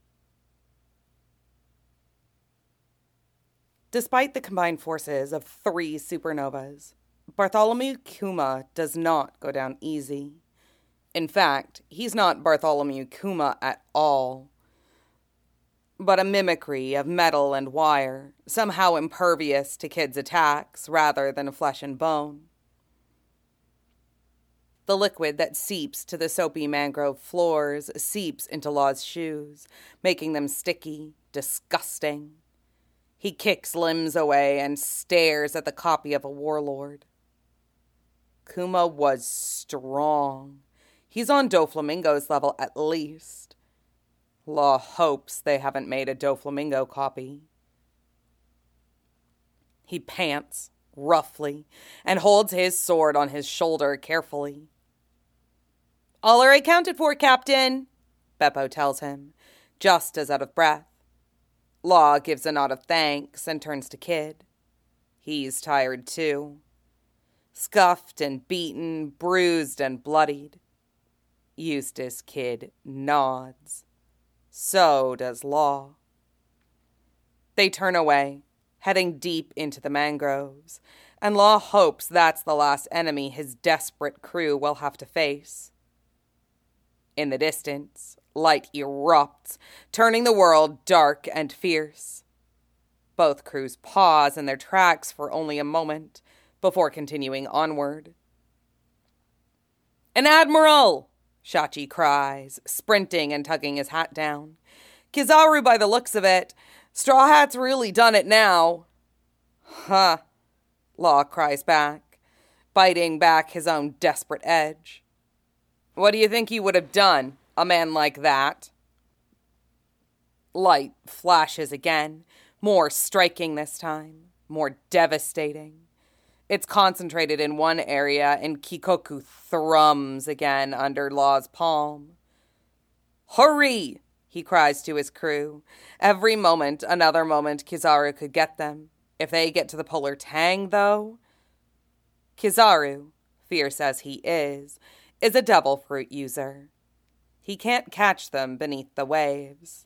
Despite the combined forces of 3 supernovas, Bartholomew Kuma does not go down easy. In fact, he's not Bartholomew Kuma at all, but a mimicry of metal and wire, somehow impervious to kids' attacks rather than flesh and bone. The liquid that seeps to the soapy mangrove floors seeps into Law's shoes, making them sticky, disgusting. He kicks limbs away and stares at the copy of a warlord. Kuma was strong. He's on Doflamingo's level at least. Law hopes they haven't made a Doflamingo copy. He pants, roughly, and holds his sword on his shoulder carefully. "All are accounted for, Captain," Beppo tells him, just as out of breath. Law gives a nod of thanks and turns to Kid. He's tired too. Scuffed and beaten, bruised and bloodied. Eustace Kid nods. So does Law. They turn away, heading deep into the mangroves, and Law hopes that's the last enemy his desperate crew will have to face. In the distance, light erupts, turning the world dark and fierce. Both crews pause in their tracks for only a moment before continuing onward. "An admiral!" Shachi cries, sprinting and tugging his hat down. "Kizaru by the looks of it. Straw Hat's really done it now." "Huh," Law cries back, biting back his own desperate edge. "What do you think he would have done, a man like that?" Light flashes again, more striking this time, more devastating. It's concentrated in one area, and Kikoku thrums again under Law's palm. "Hurry!" he cries to his crew. Every moment, another moment, Kizaru could get them. If they get to the Polar Tang, though... Kizaru, fierce as he is a devil fruit user. He can't catch them beneath the waves.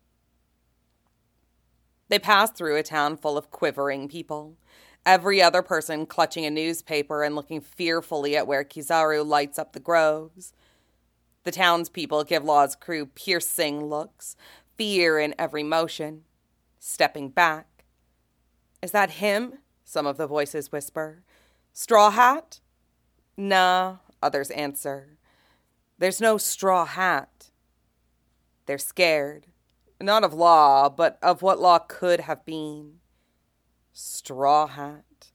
They pass through a town full of quivering people. Every other person clutching a newspaper and looking fearfully at where Kizaru lights up the groves. The townspeople give Law's crew piercing looks, fear in every motion. Stepping back. "Is that him?" some of the voices whisper. "Straw Hat?" "Nah," others answer. "There's no Straw Hat." They're scared. Not of Law, but of what Law could have been. Straw Hat.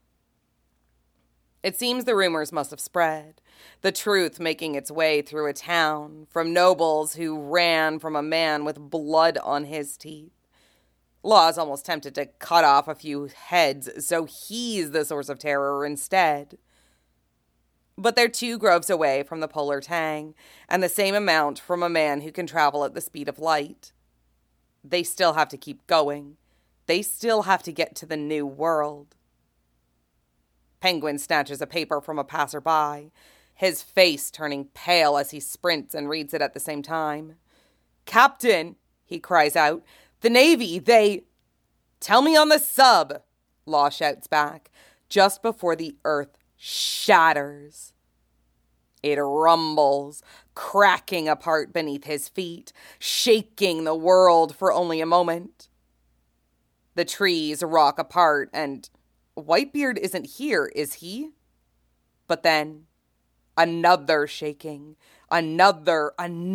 It seems the rumors must have spread, the truth making its way through a town, from nobles who ran from a man with blood on his teeth. Law's almost tempted to cut off a few heads so he's the source of terror instead. But they're 2 groves away from the Polar Tang, and the same amount from a man who can travel at the speed of light. They still have to keep going. They still have to get to the new world. Penguin snatches a paper from a passerby, his face turning pale as he sprints and reads it at the same time. "Captain," he cries out, "the Navy, they—" "Tell me on the sub," Law shouts back, just before the earth shatters. It rumbles, cracking apart beneath his feet, shaking the world for only a moment. The trees rock apart, and Whitebeard isn't here, is he? But then, another shaking. Another.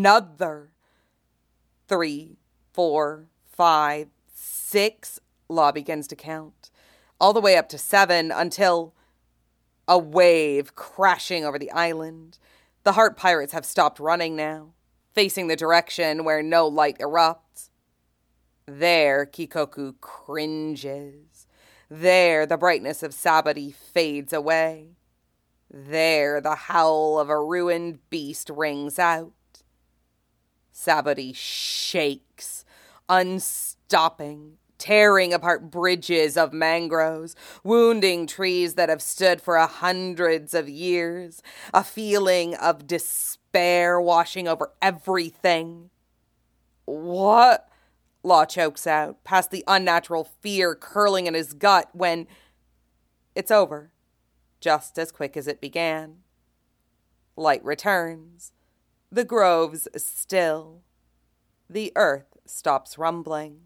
3, 4, 5, 6. Law begins to count. All the way up to 7 until a wave crashing over the island. The Heart Pirates have stopped running now, facing the direction where no light erupts. There, Kikoku cringes. There, the brightness of Sabari fades away. There, the howl of a ruined beast rings out. Sabari shakes, unstopping, tearing apart bridges of mangroves, wounding trees that have stood for hundreds of years, a feeling of despair washing over everything. What? Law chokes out, past the unnatural fear curling in his gut when it's over, just as quick as it began. Light returns. The grove's still. The earth stops rumbling.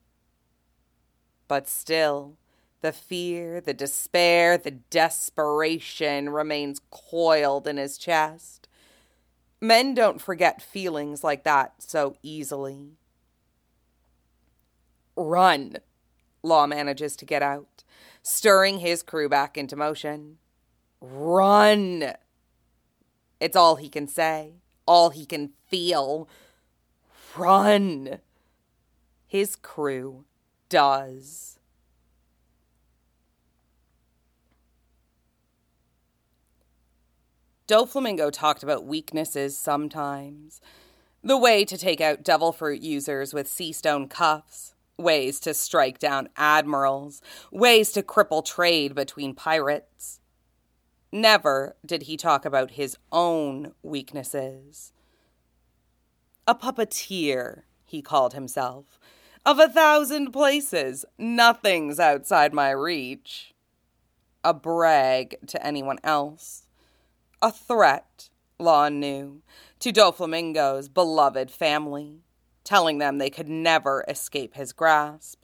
But still, the fear, the despair, the desperation remains coiled in his chest. Men don't forget feelings like that so easily. Run, Law manages to get out, stirring his crew back into motion. Run! It's all he can say, all he can feel. Run! His crew does. Doflamingo talked about weaknesses sometimes. The way to take out devil fruit users with sea stone cuffs. Ways to strike down admirals. Ways to cripple trade between pirates. Never did he talk about his own weaknesses. A puppeteer, he called himself. Of 1,000 places, nothing's outside my reach. A brag to anyone else. A threat, Law knew, to Doflamingo's beloved family, telling them they could never escape his grasp.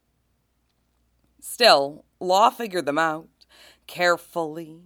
Still, Law figured them out, carefully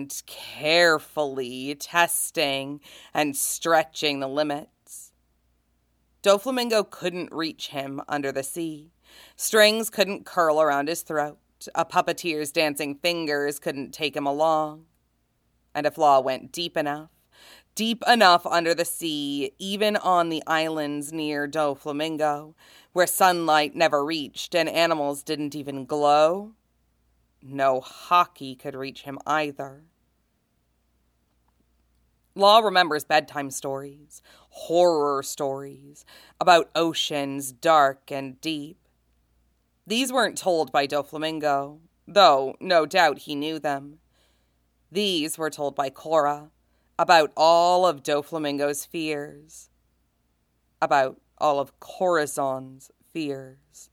testing and stretching the limits. Doflamingo couldn't reach him under the sea. Strings couldn't curl around his throat. A puppeteer's dancing fingers couldn't take him along. And if Law went deep enough under the sea, even on the islands near Doflamingo, where sunlight never reached and animals didn't even glow, no hockey could reach him either. Law remembers bedtime stories, horror stories, about oceans dark and deep. These weren't told by Doflamingo, though no doubt he knew them. These were told by Cora, about all of Doflamingo's fears, about all of Corazon's fears.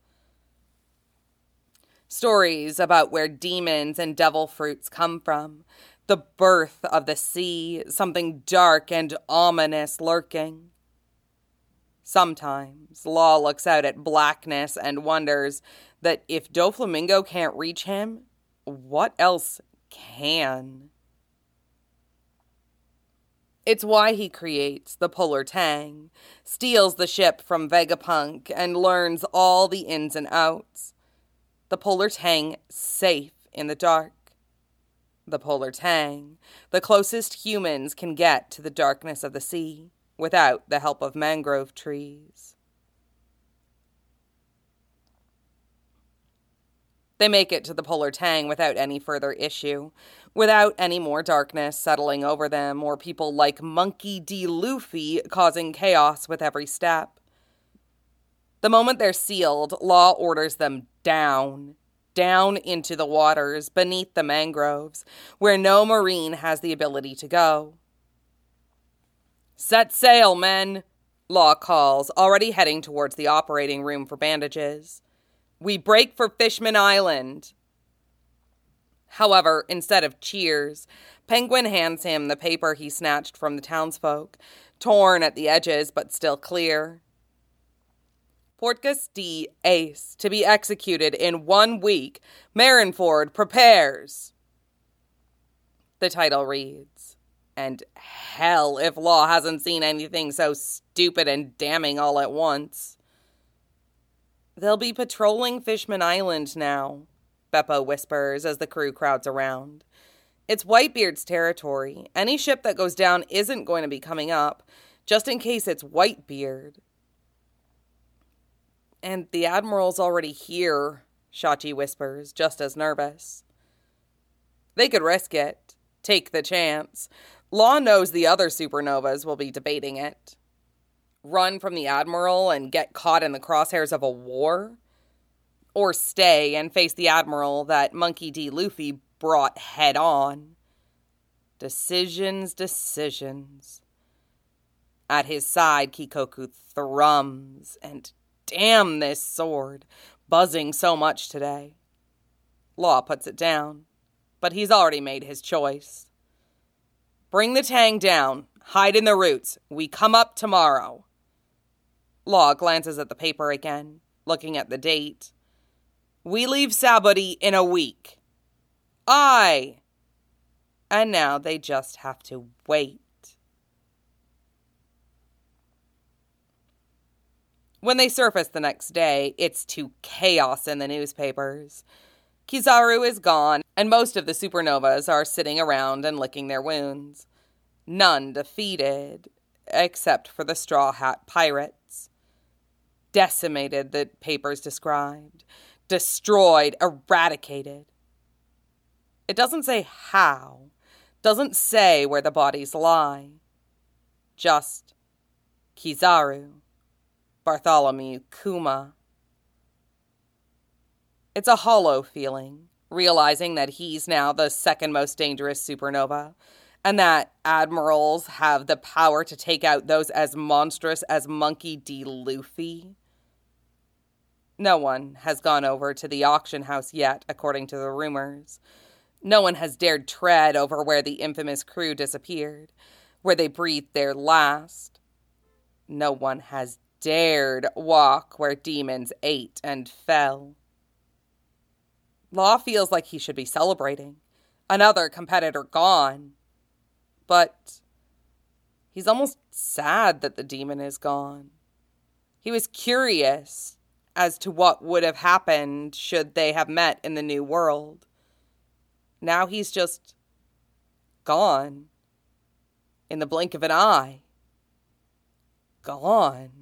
Stories about where demons and devil fruits come from, the birth of the sea, something dark and ominous lurking. Sometimes Law looks out at blackness and wonders that if Doflamingo can't reach him, what else can? It's why he creates the Polar Tang, steals the ship from Vegapunk, and learns all the ins and outs. The Polar Tang safe in the dark. The Polar Tang, the closest humans can get to the darkness of the sea without the help of mangrove trees. They make it to the Polar Tang without any further issue, without any more darkness settling over them or people like Monkey D. Luffy causing chaos with every step. The moment they're sealed, Law orders them down into the waters beneath the mangroves, where no marine has the ability to go. Set sail, men, Law calls, already heading towards the operating room for bandages. We break for Fishman Island. However, instead of cheers, Penguin hands him the paper he snatched from the townsfolk, torn at the edges but still clear. Portgas D. Ace, to be executed in 1 week. Marineford prepares. The title reads, and hell if Law hasn't seen anything so stupid and damning all at once. They'll be patrolling Fishman Island now, Beppo whispers as the crew crowds around. It's Whitebeard's territory. Any ship that goes down isn't going to be coming up, just in case it's Whitebeard. And the Admiral's already here, Shachi whispers, just as nervous. They could risk it, take the chance. Law knows the other supernovas will be debating it. Run from the Admiral and get caught in the crosshairs of a war? Or stay and face the Admiral that Monkey D. Luffy brought head on? Decisions. At his side, Kikoku thrums, and damn this sword, buzzing so much today. Law puts it down, but he's already made his choice. Bring the Tang down, hide in the roots, we come up tomorrow. Law glances at the paper again, looking at the date. We leave Sabaody in a week. Aye! And now they just have to wait. When they surface the next day, it's to chaos in the newspapers. Kizaru is gone, and most of the supernovas are sitting around and licking their wounds. None defeated, except for the Straw Hat Pirates. Decimated, the papers described. Destroyed, eradicated. It doesn't say how, doesn't say where the bodies lie. Just Kizaru, Bartholomew Kuma. It's a hollow feeling, realizing that he's now the second most dangerous supernova, and that admirals have the power to take out those as monstrous as Monkey D. Luffy. No one has gone over to the auction house yet, according to the rumors. No one has dared tread over where the infamous crew disappeared, where they breathed their last. No one has dared walk where demons ate and fell. Law feels like he should be celebrating. Another competitor gone. But he's almost sad that the demon is gone. He was curious as to what would have happened should they have met in the new world. Now he's just gone. In the blink of an eye. Gone.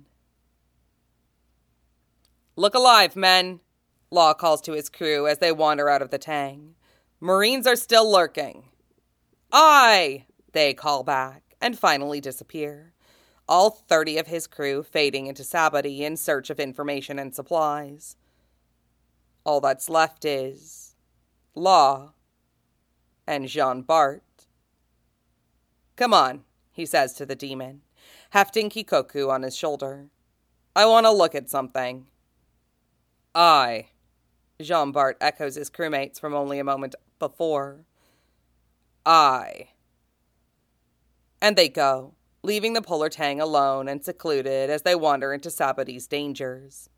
Look alive, men, Law calls to his crew as they wander out of the Tang. Marines are still lurking. Aye, they call back, and finally disappear. All 30 of his crew fading into Sabaody in search of information and supplies. All that's left is Law and Jean Bart. Come on, he says to the demon, hefting Kikoku on his shoulder. I want to look at something. Aye, Jean Bart echoes his crewmates from only a moment before. Aye. And they go, leaving the Polar Tang alone and secluded as they wander into Sabaody's dangers.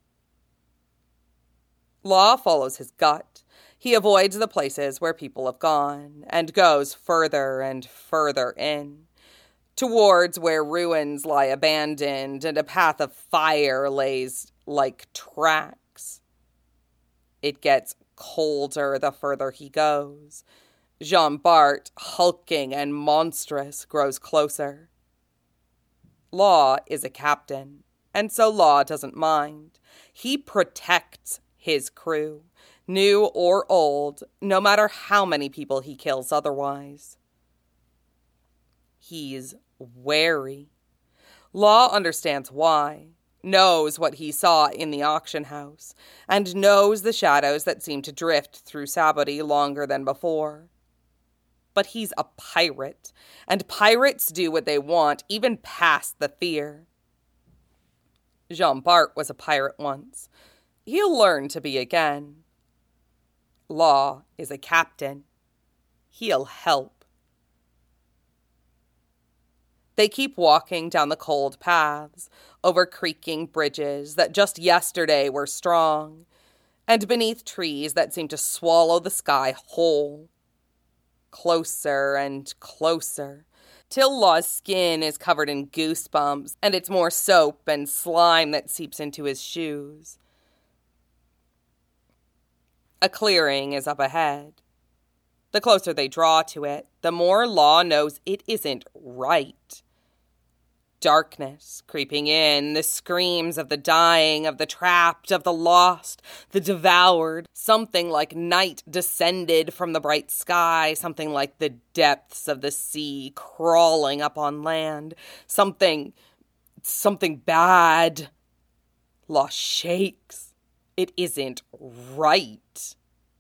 Law follows his gut. He avoids the places where people have gone, and goes further and further in, towards where ruins lie abandoned and a path of fire lays like tracks. It gets colder the further he goes. Jean Bart, hulking and monstrous, grows closer. Law is a captain, and so Law doesn't mind. He protects his crew, new or old, no matter how many people he kills otherwise. He's wary. Law understands why, knows what he saw in the auction house, and knows the shadows that seem to drift through Sabaody longer than before. But he's a pirate, and pirates do what they want, even past the fear. Jean Bart was a pirate once. He'll learn to be again. Law is a captain. He'll help. They keep walking down the cold paths, over creaking bridges that just yesterday were strong, and beneath trees that seem to swallow the sky whole. Closer and closer, till Law's skin is covered in goosebumps, and it's more soap and slime that seeps into his shoes. A clearing is up ahead. The closer they draw to it, the more Law knows it isn't right. Darkness creeping in, the screams of the dying, of the trapped, of the lost, the devoured. Something like night descended from the bright sky, something like the depths of the sea crawling up on land. Something bad. Law shakes. It isn't right.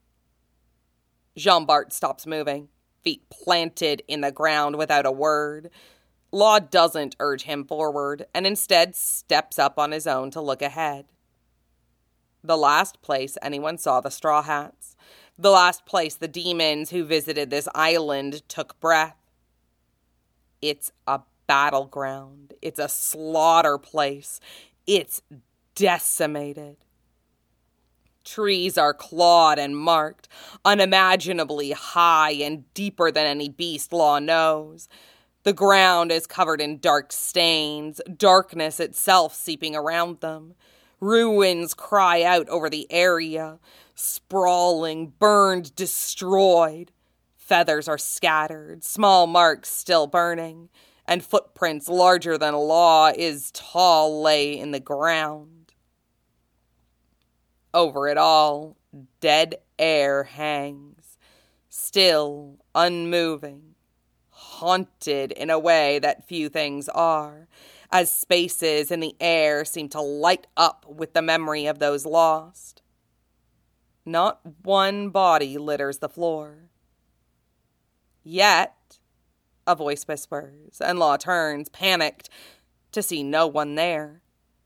Jean Bart stops moving, feet planted in the ground without a word. Law doesn't urge him forward, and instead steps up on his own to look ahead. The last place anyone saw the Straw Hats. The last place the demons who visited this island took breath. It's a battleground. It's a slaughter place. It's decimated. Trees are clawed and marked, unimaginably high and deeper than any beast Law knows. The ground is covered in dark stains, darkness itself seeping around them. Ruins cry out over the area, sprawling, burned, destroyed. Feathers are scattered, small marks still burning, and footprints larger than Law is tall lay in the ground. Over it all, dead air hangs, still, unmoving, haunted in a way that few things are, as spaces in the air seem to light up with the memory of those lost. Not one body litters the floor. Yet, a voice whispers, and Law turns, panicked, to see no one there.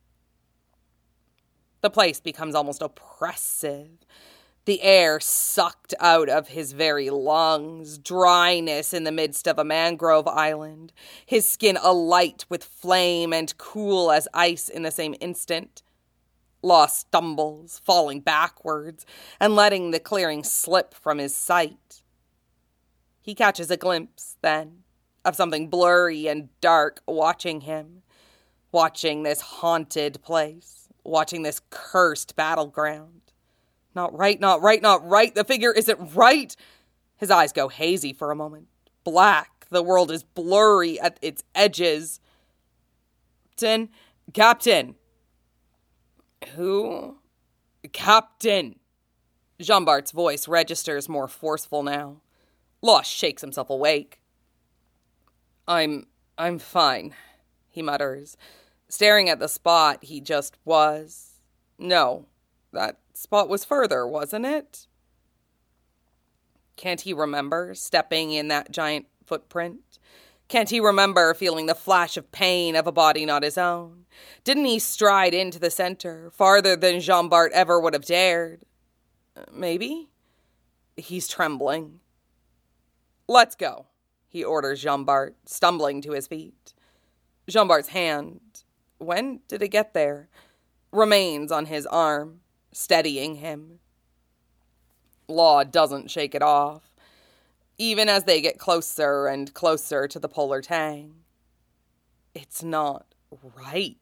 The place becomes almost oppressive. The air sucked out of his very lungs, dryness in the midst of a mangrove island, his skin alight with flame and cool as ice in the same instant. Law stumbles, falling backwards, and letting the clearing slip from his sight. He catches a glimpse, then, of something blurry and dark watching him, watching this haunted place, watching this cursed battleground. Not right, not right, not right. The figure isn't right. His eyes go hazy for a moment. Black. The world is blurry at its edges. Captain. Who? Captain. Jean Bart's voice registers more forceful now. Law shakes himself awake. I'm fine, he mutters, staring at the spot he just was. No, that spot was further, wasn't it? Can't he remember stepping in that giant footprint? Can't he remember feeling the flash of pain of a body not his own? Didn't he stride into the center, farther than Jean Bart ever would have dared? Maybe? He's trembling. Let's go, he orders Jean Bart, stumbling to his feet. Jean Bart's hand, when did it get there, remains on his arm, steadying him. Law doesn't shake it off, even as they get closer and closer to the polar tang. It's not right.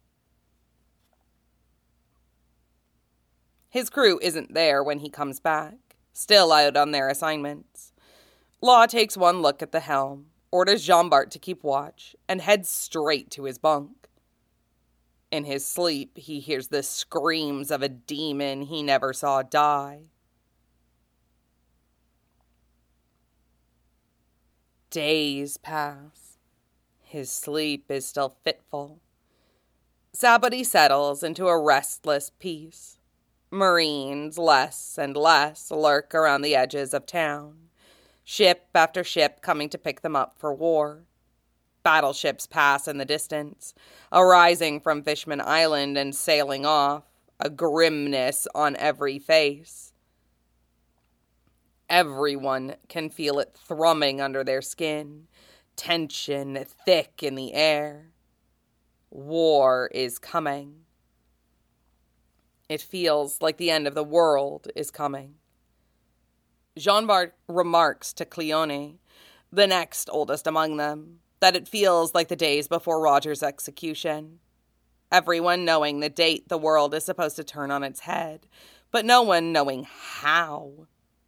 His crew isn't there when he comes back, still out on their assignments. Law takes one look at the helm, orders Jean Bart to keep watch, and heads straight to his bunk. In his sleep, he hears the screams of a demon he never saw die. Days pass. His sleep is still fitful. Sabadie settles into a restless peace. Marines, less and less, lurk around the edges of town. Ship after ship coming to pick them up for war. Battleships pass in the distance, arising from Fishman Island and sailing off, a grimness on every face. Everyone can feel it thrumming under their skin, tension thick in the air. War is coming. It feels like the end of the world is coming. Jean Bart remarks to Cleone, the next oldest among them, that it feels like the days before Roger's execution. Everyone knowing the date the world is supposed to turn on its head, but no one knowing how.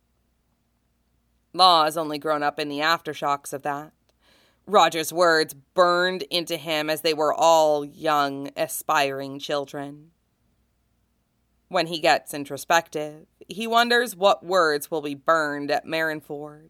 Law has only grown up in the aftershocks of that. Roger's words burned into him as they were all young, aspiring children. When he gets introspective, he wonders what words will be burned at Marineford.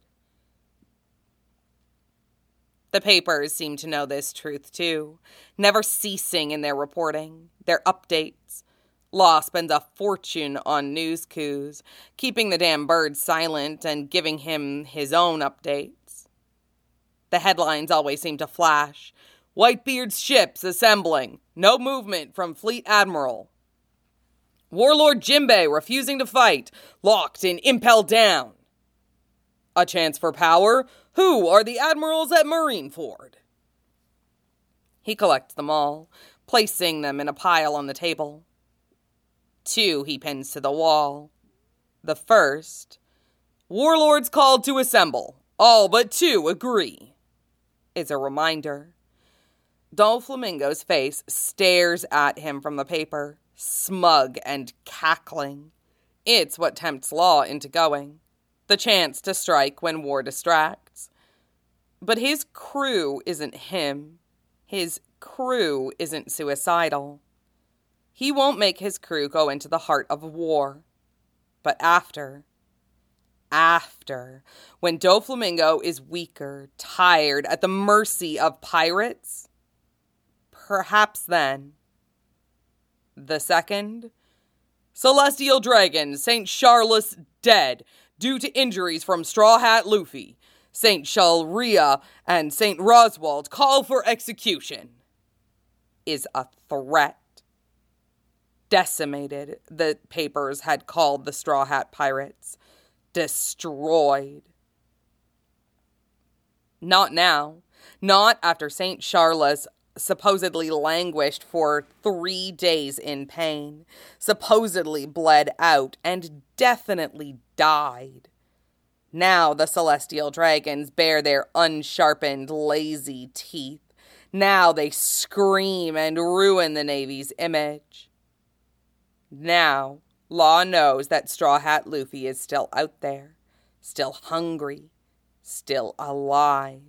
The papers seem to know this truth, too, never ceasing in their reporting, their updates. Law spends a fortune on news coups, keeping the damn bird silent and giving him his own updates. The headlines always seem to flash. Whitebeard's ships assembling. No movement from Fleet Admiral. Warlord Jimbei refusing to fight. Locked in Impel Down. A chance for power? Who are the admirals at Marineford? He collects them all, placing them in a pile on the table. 2 he pins to the wall. The first, Warlords called to assemble. All but 2 agree, is a reminder. Doflamingo's face stares at him from the paper, smug and cackling. It's what tempts Law into going. The chance to strike when war distracts. But his crew isn't him. His crew isn't suicidal. He won't make his crew go into the heart of war. But after, when Doflamingo is weaker, tired, at the mercy of pirates, perhaps then. The second, Celestial Dragon, St. Charles dead, due to injuries from Straw Hat Luffy. St. Shalria and St. Roswald call for execution, is a threat. Decimated, the papers had called the Straw Hat Pirates. Destroyed. Not now. Not after St. Charles supposedly languished for 3 days in pain, supposedly bled out, and definitely died. Now the Celestial Dragons bare their unsharpened, lazy teeth. Now they scream and ruin the Navy's image. Now, Law knows that Straw Hat Luffy is still out there, still hungry, still alive.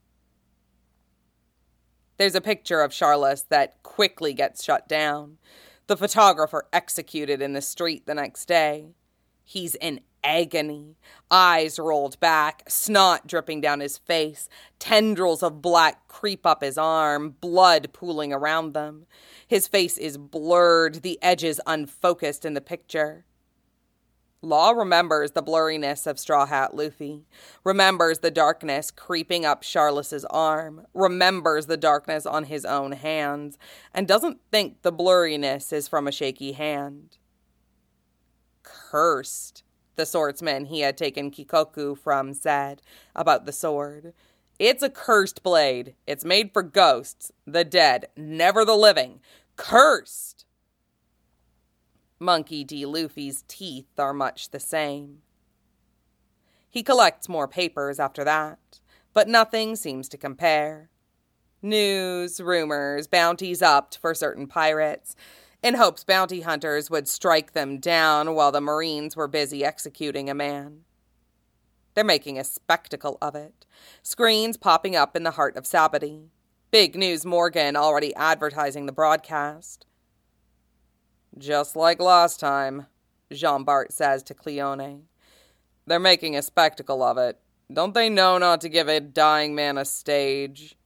There's a picture of Charles that quickly gets shut down. The photographer executed in the street the next day. He's in agony, eyes rolled back, snot dripping down his face, tendrils of black creep up his arm, blood pooling around them. His face is blurred, the edges unfocused in the picture. Law remembers the blurriness of Straw Hat Luffy, remembers the darkness creeping up Charles's arm, remembers the darkness on his own hands, and doesn't think the blurriness is from a shaky hand. Cursed, the swordsman he had taken Kikoku from said about the sword. It's a cursed blade. It's made for ghosts, the dead, never the living. Cursed! Monkey D. Luffy's teeth are much the same. He collects more papers after that, but nothing seems to compare. News, rumors, bounties upped for certain pirates, in hopes bounty hunters would strike them down while the Marines were busy executing a man. They're making a spectacle of it. Screens popping up in the heart of Sabadie. Big News Morgan already advertising the broadcast. Just like last time, Jean Bart says to Cleone. They're making a spectacle of it. Don't they know not to give a dying man a stage?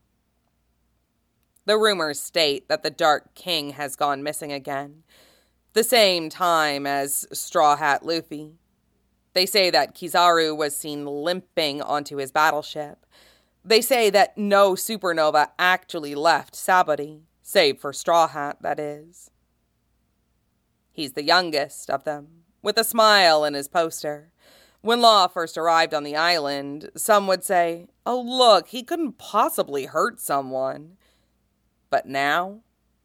The rumors state that the Dark King has gone missing again, the same time as Straw Hat Luffy. They say that Kizaru was seen limping onto his battleship. They say that no supernova actually left Sabadie, save for Straw Hat, that is. He's the youngest of them, with a smile in his poster, When Law first arrived on the island, some would say, "Oh, look, he couldn't possibly hurt someone." But now?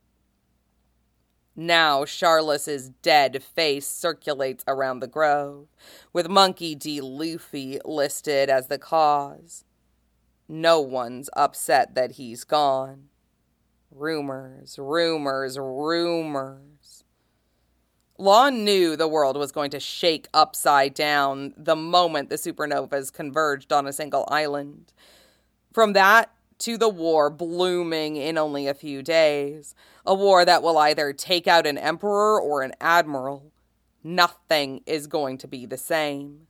Now Charles's dead face circulates around the grove, with Monkey D. Luffy listed as the cause. No one's upset that he's gone. Rumors, rumors, rumors. Law knew the world was going to shake upside down the moment the supernovas converged on a single island. From that to the war blooming in only a few days, a war that will either take out an emperor or an admiral, nothing is going to be the same.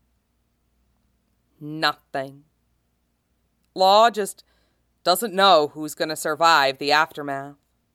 Nothing. Law just doesn't know who's going to survive the aftermath.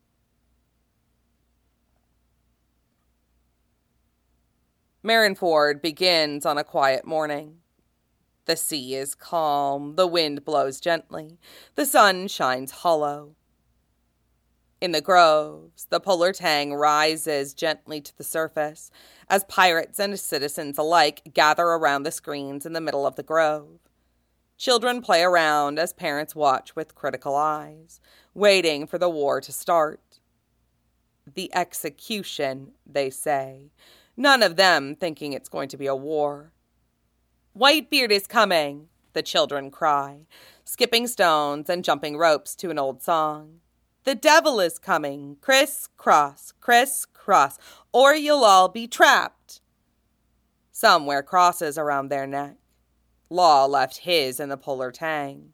Marineford begins on a quiet morning. The sea is calm, the wind blows gently, the sun shines hollow. In the groves, the polar tang rises gently to the surface as pirates and citizens alike gather around the screens in the middle of the grove. Children play around as parents watch with critical eyes, waiting for the war to start. The execution, they say, none of them thinking it's going to be a war. "Whitebeard is coming," the children cry, skipping stones and jumping ropes to an old song. "The devil is coming, criss-cross, or you'll all be trapped." Some wear crosses around their neck. Law left his in the polar tang.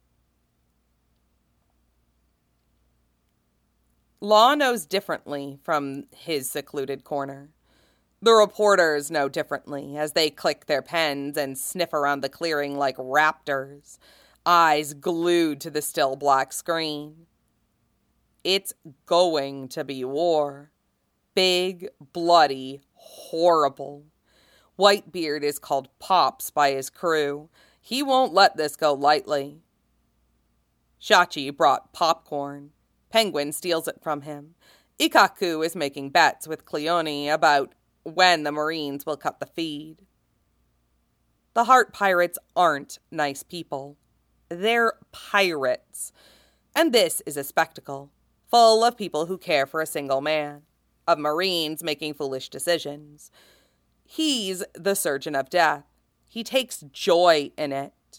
Law knows differently from his secluded corner. The reporters know differently as they click their pens and sniff around the clearing like raptors, eyes glued to the still black screen. It's going to be war. Big, bloody, horrible. Whitebeard is called Pops by his crew. He won't let this go lightly. Shachi brought popcorn. Penguin steals it from him. Ikkaku is making bets with Cleone about when the Marines will cut the feed. The Heart Pirates aren't nice people. They're pirates. And this is a spectacle, full of people who care for a single man, of Marines making foolish decisions. He's the surgeon of death. He takes joy in it.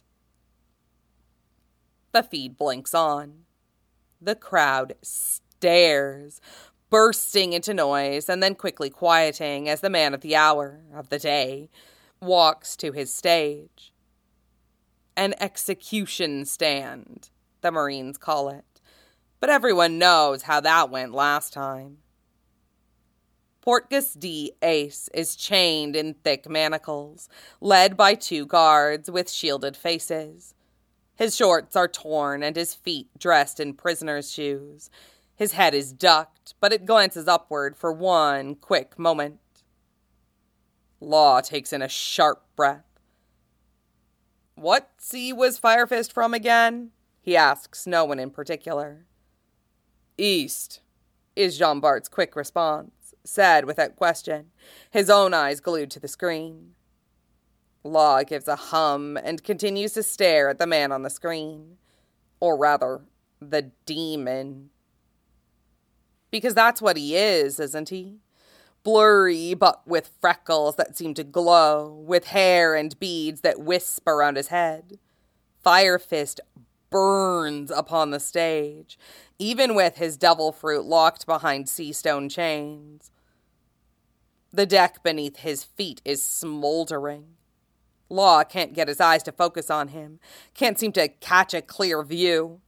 The feed blinks on. The crowd stares, bursting into noise and then quickly quieting as the man of the hour, of the day, walks to his stage. An execution stand, the Marines call it, but everyone knows how that went last time. Portgas D. Ace is chained in thick manacles, led by 2 guards with shielded faces. His shorts are torn and his feet dressed in prisoner's shoes. His head is ducked, but it glances upward for one quick moment. Law takes in a sharp breath. "What sea was Firefist from again?" he asks no one in particular. "East," is Jean Bart's quick response, said without question, his own eyes glued to the screen. Law gives a hum and continues to stare at the man on the screen. Or rather, the demon. Because that's what he is, isn't he? Blurry, but with freckles that seem to glow, with hair and beads that wisp around his head. Firefist burns upon the stage, even with his devil fruit locked behind sea stone chains. The deck beneath his feet is smoldering. Law can't get his eyes to focus on him, can't seem to catch a clear view.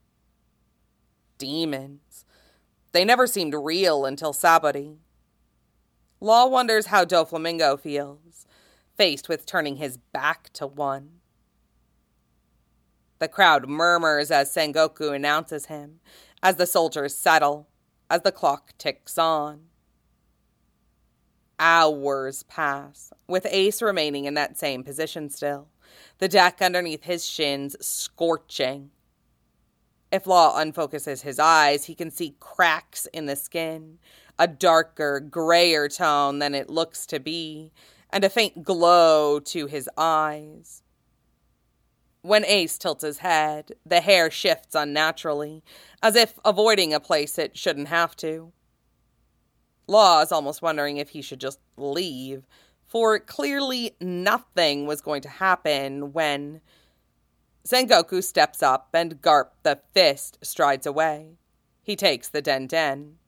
Demons. They never seemed real until Sabori. Law wonders how Doflamingo feels, faced with turning his back to one. The crowd murmurs as Sengoku announces him, as the soldiers settle, as the clock ticks on. Hours pass, with Ace remaining in that same position still, the deck underneath his shins scorching. If Law unfocuses his eyes, he can see cracks in the skin, a darker, grayer tone than it looks to be, and a faint glow to his eyes. When Ace tilts his head, the hair shifts unnaturally, as if avoiding a place it shouldn't have to. Law is almost wondering if he should just leave, for clearly nothing was going to happen when Sengoku steps up and Garp the Fist strides away. He takes the Den-Den.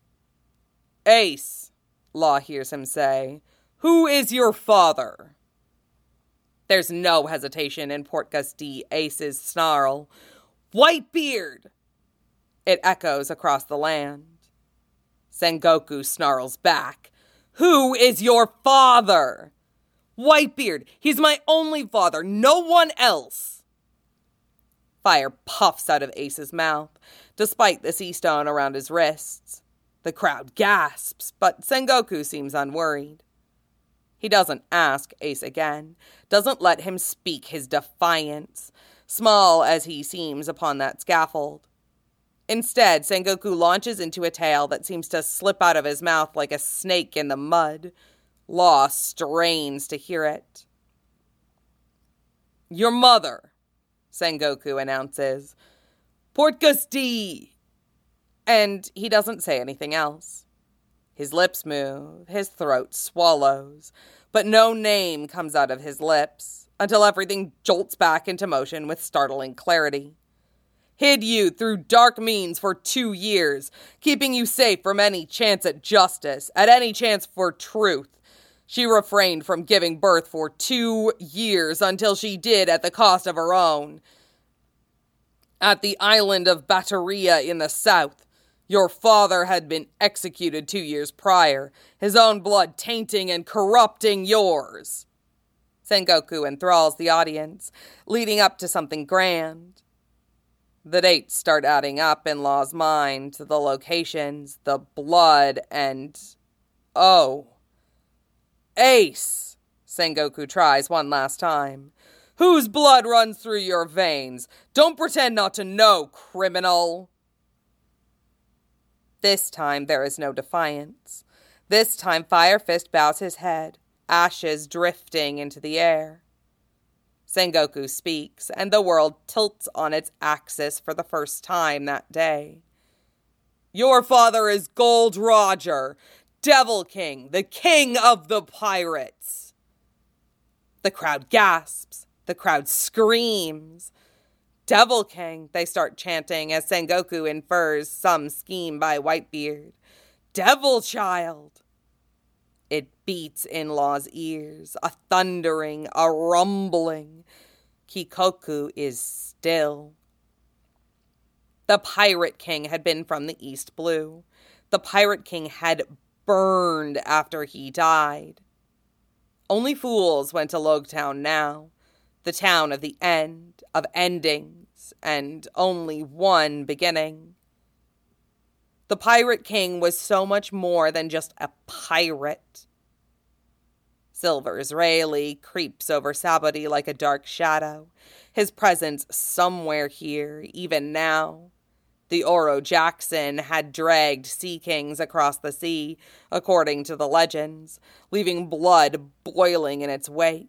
"Ace," Law hears him say, "who is your father?" There's no hesitation in Portgas Ace's snarl. "Whitebeard!" It echoes across the land. Sengoku snarls back. "Who is your father?" "Whitebeard! He's my only father, no one else!" Fire puffs out of Ace's mouth, despite the sea stone around his wrists. The crowd gasps, but Sengoku seems unworried. He doesn't ask Ace again, doesn't let him speak his defiance, small as he seems upon that scaffold. Instead, Sengoku launches into a tale that seems to slip out of his mouth like a snake in the mud. Law strains to hear it. "Your mother," Sengoku announces. "Portgas D." And he doesn't say anything else. His lips move, his throat swallows, but no name comes out of his lips until everything jolts back into motion with startling clarity. "Hid you through dark means for 2 years, keeping you safe from any chance at justice, at any chance for truth. She refrained from giving birth for 2 years until she did at the cost of her own. At the island of Bataria in the south, your father had been executed 2 years prior, his own blood tainting and corrupting yours." Sengoku enthralls the audience, leading up to something grand. The dates start adding up in Law's mind, the locations, the blood, and... oh. "Ace," Sengoku tries one last time. "Whose blood runs through your veins? Don't pretend not to know, criminal!" This time there is no defiance. This time Fire Fist bows his head, ashes drifting into the air. Sengoku speaks, and the world tilts on its axis for the first time that day. "Your father is Gold Roger, Devil King, the king of the pirates." The crowd gasps. The crowd screams. "Devil King," they start chanting as Sengoku infers some scheme by Whitebeard. "Devil Child." It beats in Law's ears, a thundering, a rumbling. Kikoku is still. The Pirate King had been from the East Blue. The Pirate King had burned after he died. Only fools went to Logtown now, the town of the end, of endings, and only one beginning. The Pirate King was so much more than just a pirate. Silver's Rayleigh creeps over Sabaody like a dark shadow, his presence somewhere here, even now. The Oro Jackson had dragged sea kings across the sea, according to the legends, leaving blood boiling in its wake.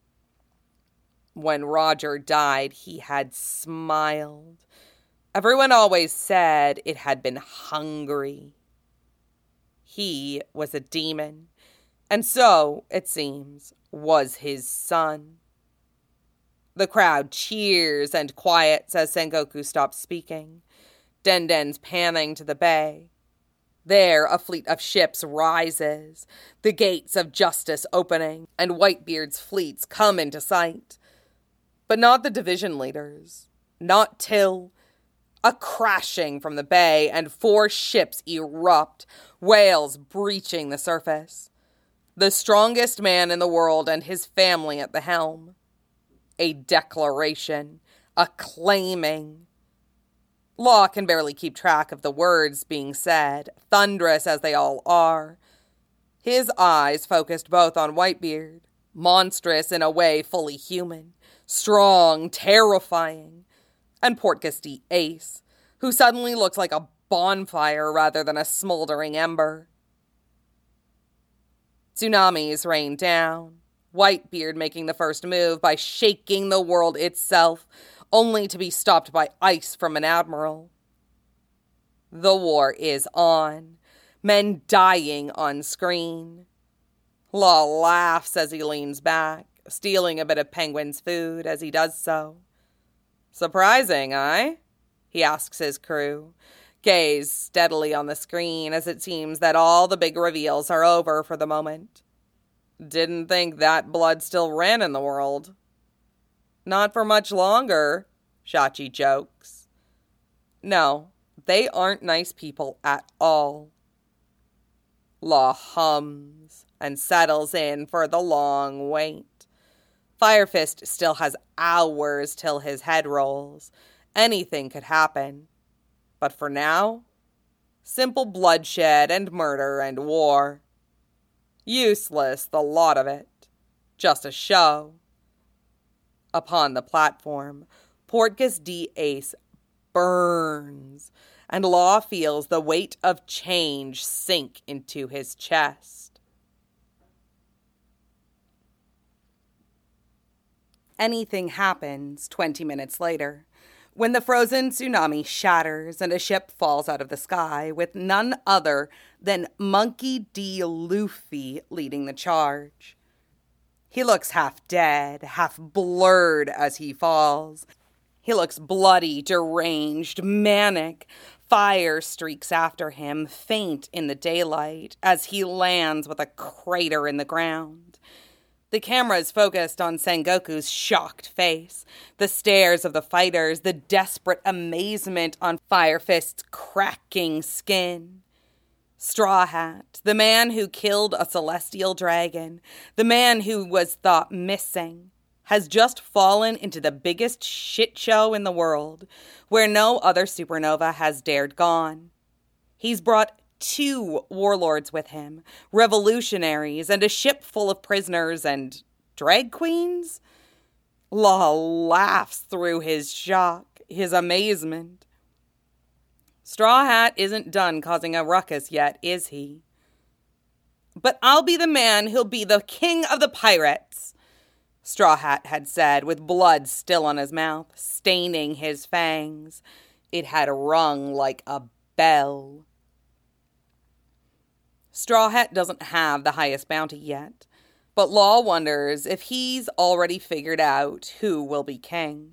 When Roger died, he had smiled. Everyone always said it had been hungry. He was a demon, and so, it seems, was his son. The crowd cheers and quiets as Sengoku stops speaking. Den-Den's panning to the bay. There, a fleet of ships rises, the gates of justice opening, and Whitebeard's fleets come into sight. But not the division leaders. Not till a crashing from the bay and 4 ships erupt, whales breaching the surface. The strongest man in the world and his family at the helm. A declaration, a claiming. Law can barely keep track of the words being said, thunderous as they all are. His eyes focused both on Whitebeard, monstrous in a way fully human, strong, terrifying, and Portgas Ace, who suddenly looks like a bonfire rather than a smoldering ember. Tsunamis rain down, Whitebeard making the first move by shaking the world itself, only to be stopped by ice from an admiral. The war is on, men dying on screen. Law laughs as he leans back, stealing a bit of Penguin's food as he does so. Surprising, eh? He asks his crew, gaze steadily on the screen as it seems that all the big reveals are over for the moment. Didn't think that blood still ran in the world. Not for much longer, Shachi jokes. No, they aren't nice people at all. Law hums and settles in for the long wait. Firefist still has hours till his head rolls. Anything could happen. But for now, simple bloodshed and murder and war. Useless, the lot of it. Just a show. Upon the platform, Portgas D. Ace burns, and Law feels the weight of change sink into his chest. Anything happens 20 minutes later, when the frozen tsunami shatters and a ship falls out of the sky with none other than Monkey D. Luffy leading the charge. He looks half dead, half blurred as he falls. He looks bloody, deranged, manic. Fire streaks after him, faint in the daylight, as he lands with a crater in the ground. The camera is focused on Sengoku's shocked face, the stares of the fighters, the desperate amazement on Firefist's cracking skin. Straw Hat, the man who killed a celestial dragon, the man who was thought missing, has just fallen into the biggest shit show in the world, where no other supernova has dared gone. He's brought 2 warlords with him, revolutionaries, and a ship full of prisoners and drag queens? Law laughs through his shock, his amazement. Straw Hat isn't done causing a ruckus yet, is he? But I'll be the man who'll be the king of the pirates, Straw Hat had said, with blood still on his mouth, staining his fangs. It had rung like a bell. Straw Hat doesn't have the highest bounty yet, but Law wonders if he's already figured out who will be king.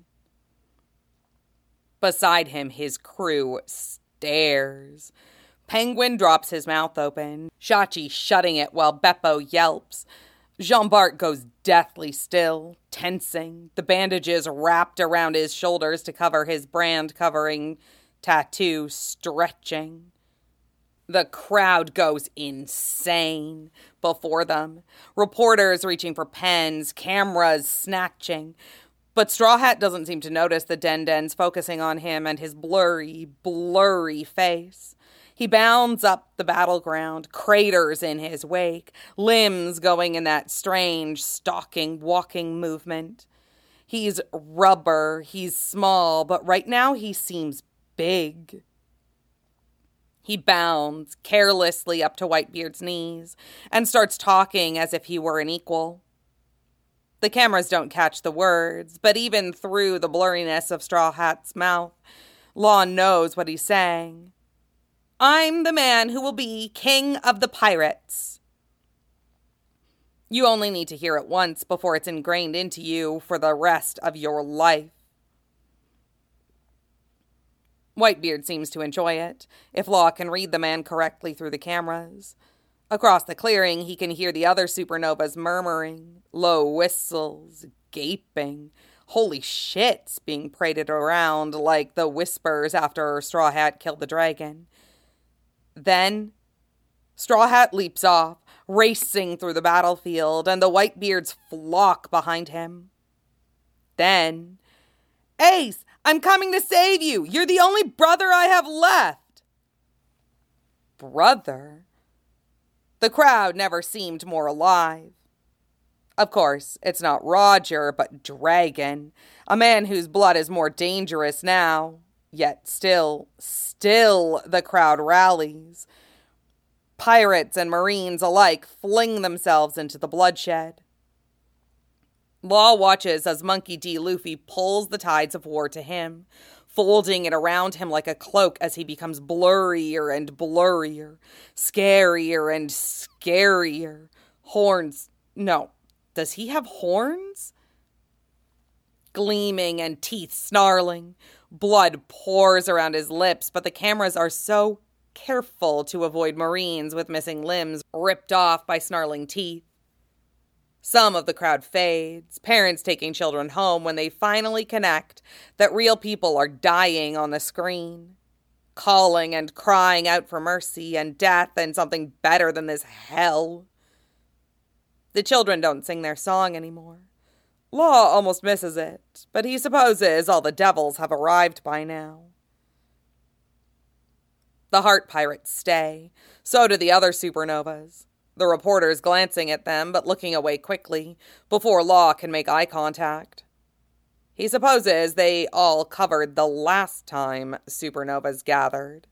Beside him, his crew stares. Penguin drops his mouth open, Shachi shutting it while Beppo yelps. Jean-Bart goes deathly still, tensing, the bandages wrapped around his shoulders to cover his brand-covering tattoo stretching. The crowd goes insane before them. Reporters reaching for pens, cameras snatching. But Straw Hat doesn't seem to notice the Den-Dens focusing on him and his blurry, blurry face. He bounds up the battleground, craters in his wake, limbs going in that strange, stalking, walking movement. He's rubber, he's small, but right now he seems big. He bounds carelessly up to Whitebeard's knees and starts talking as if he were an equal. The cameras don't catch the words, but even through the blurriness of Straw Hat's mouth, Law knows what he's saying. I'm the man who will be king of the pirates. You only need to hear it once before it's ingrained into you for the rest of your life. Whitebeard seems to enjoy it, if Law can read the man correctly through the cameras. Across the clearing, he can hear the other supernovas murmuring, low whistles, gaping, holy shits being paraded around like the whispers after Straw Hat killed the dragon. Then, Straw Hat leaps off, racing through the battlefield, and the Whitebeards flock behind him. Then, Ace, I'm coming to save you! You're the only brother I have left! Brother? The crowd never seemed more alive. Of course, it's not Roger, but Dragon, a man whose blood is more dangerous now. Yet still the crowd rallies. Pirates and Marines alike fling themselves into the bloodshed. Law watches as Monkey D. Luffy pulls the tides of war to him, folding it around him like a cloak as he becomes blurrier and blurrier, scarier and scarier. Horns. No. Does he have horns? Gleaming and teeth snarling. Blood pours around his lips, but the cameras are so careful to avoid Marines with missing limbs ripped off by snarling teeth. Some of the crowd fades, parents taking children home when they finally connect that real people are dying on the screen, calling and crying out for mercy and death and something better than this hell. The children don't sing their song anymore. Law almost misses it, but he supposes all the devils have arrived by now. The heart pirates stay, so do the other supernovas. The reporters glancing at them, but looking away quickly, before Law can make eye contact. He supposes they all covered the last time supernovas gathered.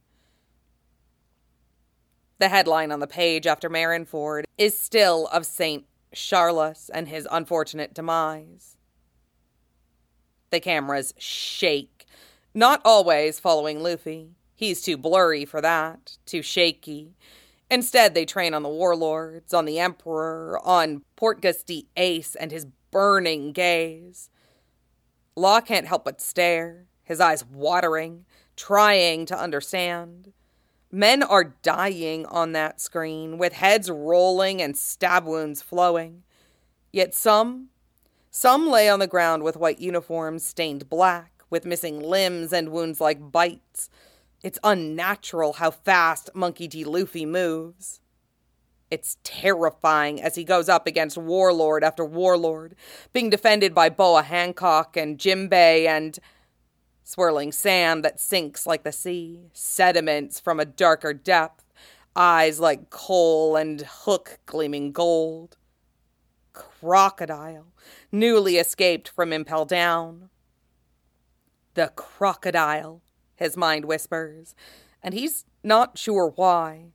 The headline on the page after Marineford is still of St. Charles and his unfortunate demise. The cameras shake, not always following Luffy. He's too blurry for that, too shaky. Instead, they train on the warlords, on the Emperor, on Portgas D. Ace and his burning gaze. Law can't help but stare, his eyes watering, trying to understand. Men are dying on that screen, with heads rolling and stab wounds flowing. Yet some lay on the ground with white uniforms stained black, with missing limbs and wounds like bites. It's unnatural how fast Monkey D. Luffy moves. It's terrifying as he goes up against warlord after warlord, being defended by Boa Hancock and Jimbei and swirling sand that sinks like the sea, sediments from a darker depth, eyes like coal and hook gleaming gold. Crocodile, newly escaped from Impel Down. The crocodile, his mind whispers, and he's not sure why.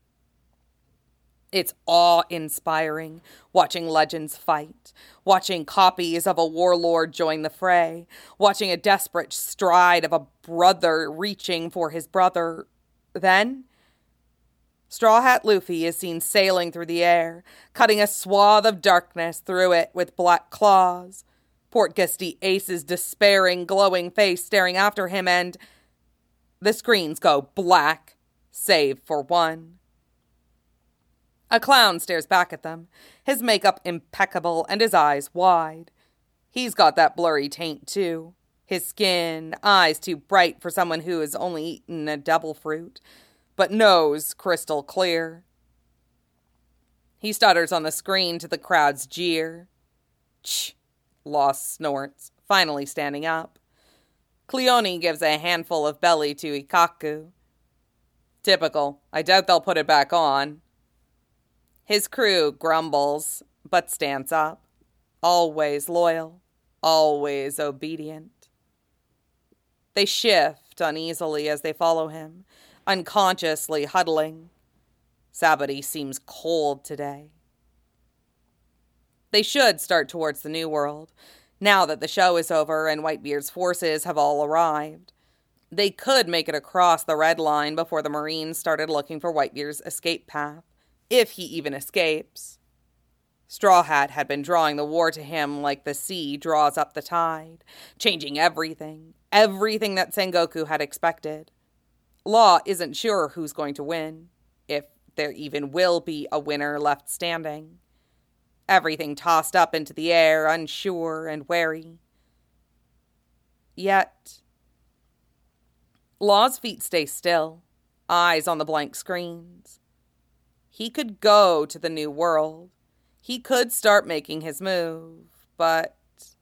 It's awe-inspiring, watching legends fight, watching copies of a warlord join the fray, watching a desperate stride of a brother reaching for his brother. Then, Straw Hat Luffy is seen sailing through the air, cutting a swath of darkness through it with black claws. Portgas D. Ace's despairing, glowing face staring after him, and the screens go black, save for one. A clown stares back at them, his makeup impeccable and his eyes wide. He's got that blurry taint, too. His skin, eyes too bright for someone who has only eaten a devil fruit, but nose crystal clear. He stutters on the screen to the crowd's jeer. Ch! Law snorts, finally standing up. Cleone gives a handful of belly to Ikkaku. Typical. I doubt they'll put it back on. His crew grumbles, but stands up. Always loyal, always obedient. They shift uneasily as they follow him, unconsciously huddling. Sabaody seems cold today. They should start towards the New World, now that the show is over and Whitebeard's forces have all arrived. They could make it across the Red Line before the Marines started looking for Whitebeard's escape path, if he even escapes. Straw Hat had been drawing the war to him like the sea draws up the tide, changing everything that Sengoku had expected. Law isn't sure who's going to win, if there even will be a winner left standing. Everything tossed up into the air, unsure and wary. Yet, Law's feet stay still, eyes on the blank screens. He could go to the New World. He could start making his move, but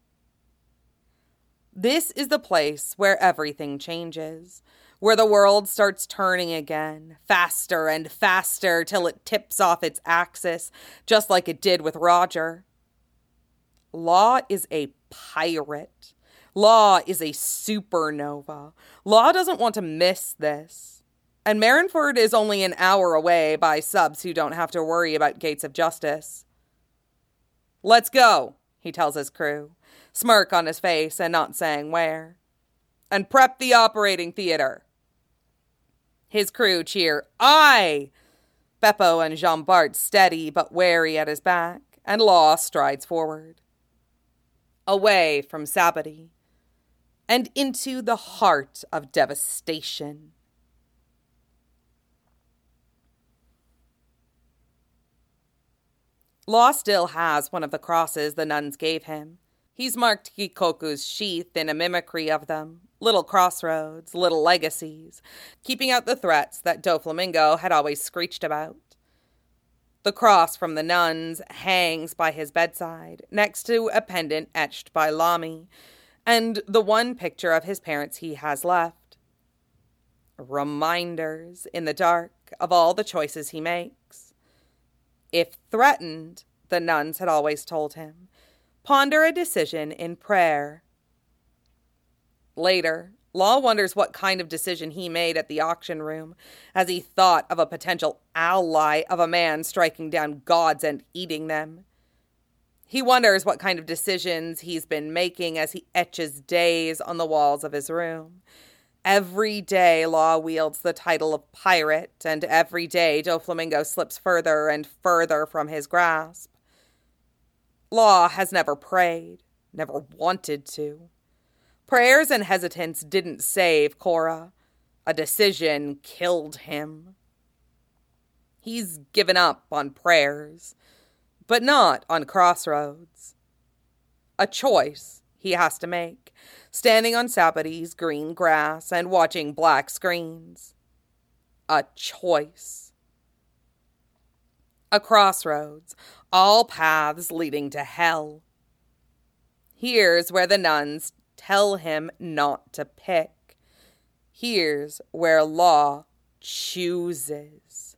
this is the place where everything changes, where the world starts turning again, faster and faster till it tips off its axis, just like it did with Roger. Law is a pirate. Law is a supernova. Law doesn't want to miss this. And Marineford is only an hour away by subs who don't have to worry about gates of justice. "Let's go," he tells his crew, smirk on his face and not saying where. "And prep the operating theater." His crew cheer, "Aye!" Beppo and Jean Bart steady but wary at his back, and Law strides forward. Away from Sabadie, and into the heart of devastation. Law still has one of the crosses the nuns gave him. He's marked Kikoku's sheath in a mimicry of them, little crossroads, little legacies, keeping out the threats that Doflamingo had always screeched about. The cross from the nuns hangs by his bedside, next to a pendant etched by Lamy, and the one picture of his parents he has left. Reminders, in the dark, of all the choices he makes. If threatened, the nuns had always told him, ponder a decision in prayer. Later, Law wonders what kind of decision he made at the auction room as he thought of a potential ally of a man striking down gods and eating them. He wonders what kind of decisions he's been making as he etches days on the walls of his room. Every day Law wields the title of pirate, and every day Doflamingo slips further and further from his grasp. Law has never prayed, never wanted to. Prayers and hesitance didn't save Cora. A decision killed him. He's given up on prayers, but not on crossroads. A choice he has to make, standing on Sabadie's green grass and watching black screens. A choice. A crossroads, all paths leading to hell. Here's where the nuns tell him not to pick. Here's where Law chooses.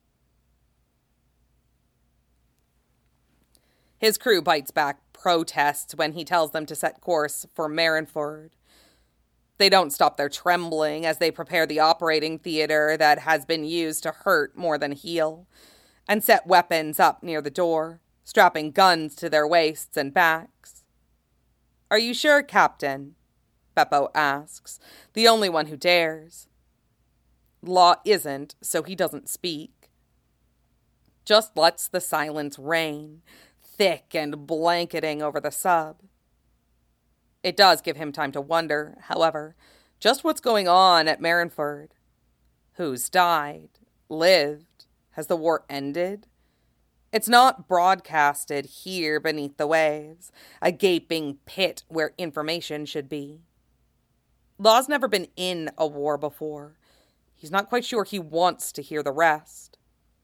His crew bites back protests when he tells them to set course for Marineford. They don't stop their trembling as they prepare the operating theater that has been used to hurt more than heal, and set weapons up near the door, strapping guns to their waists and backs. "Are you sure, Captain?" Beppo asks, the only one who dares. Law isn't, so he doesn't speak. Just lets the silence reign, thick and blanketing over the sub. It does give him time to wonder, however, just what's going on at Marineford. Who's died? Lived? Has the war ended? It's not broadcasted here beneath the waves, a gaping pit where information should be. Law's never been in a war before. He's not quite sure he wants to hear the rest.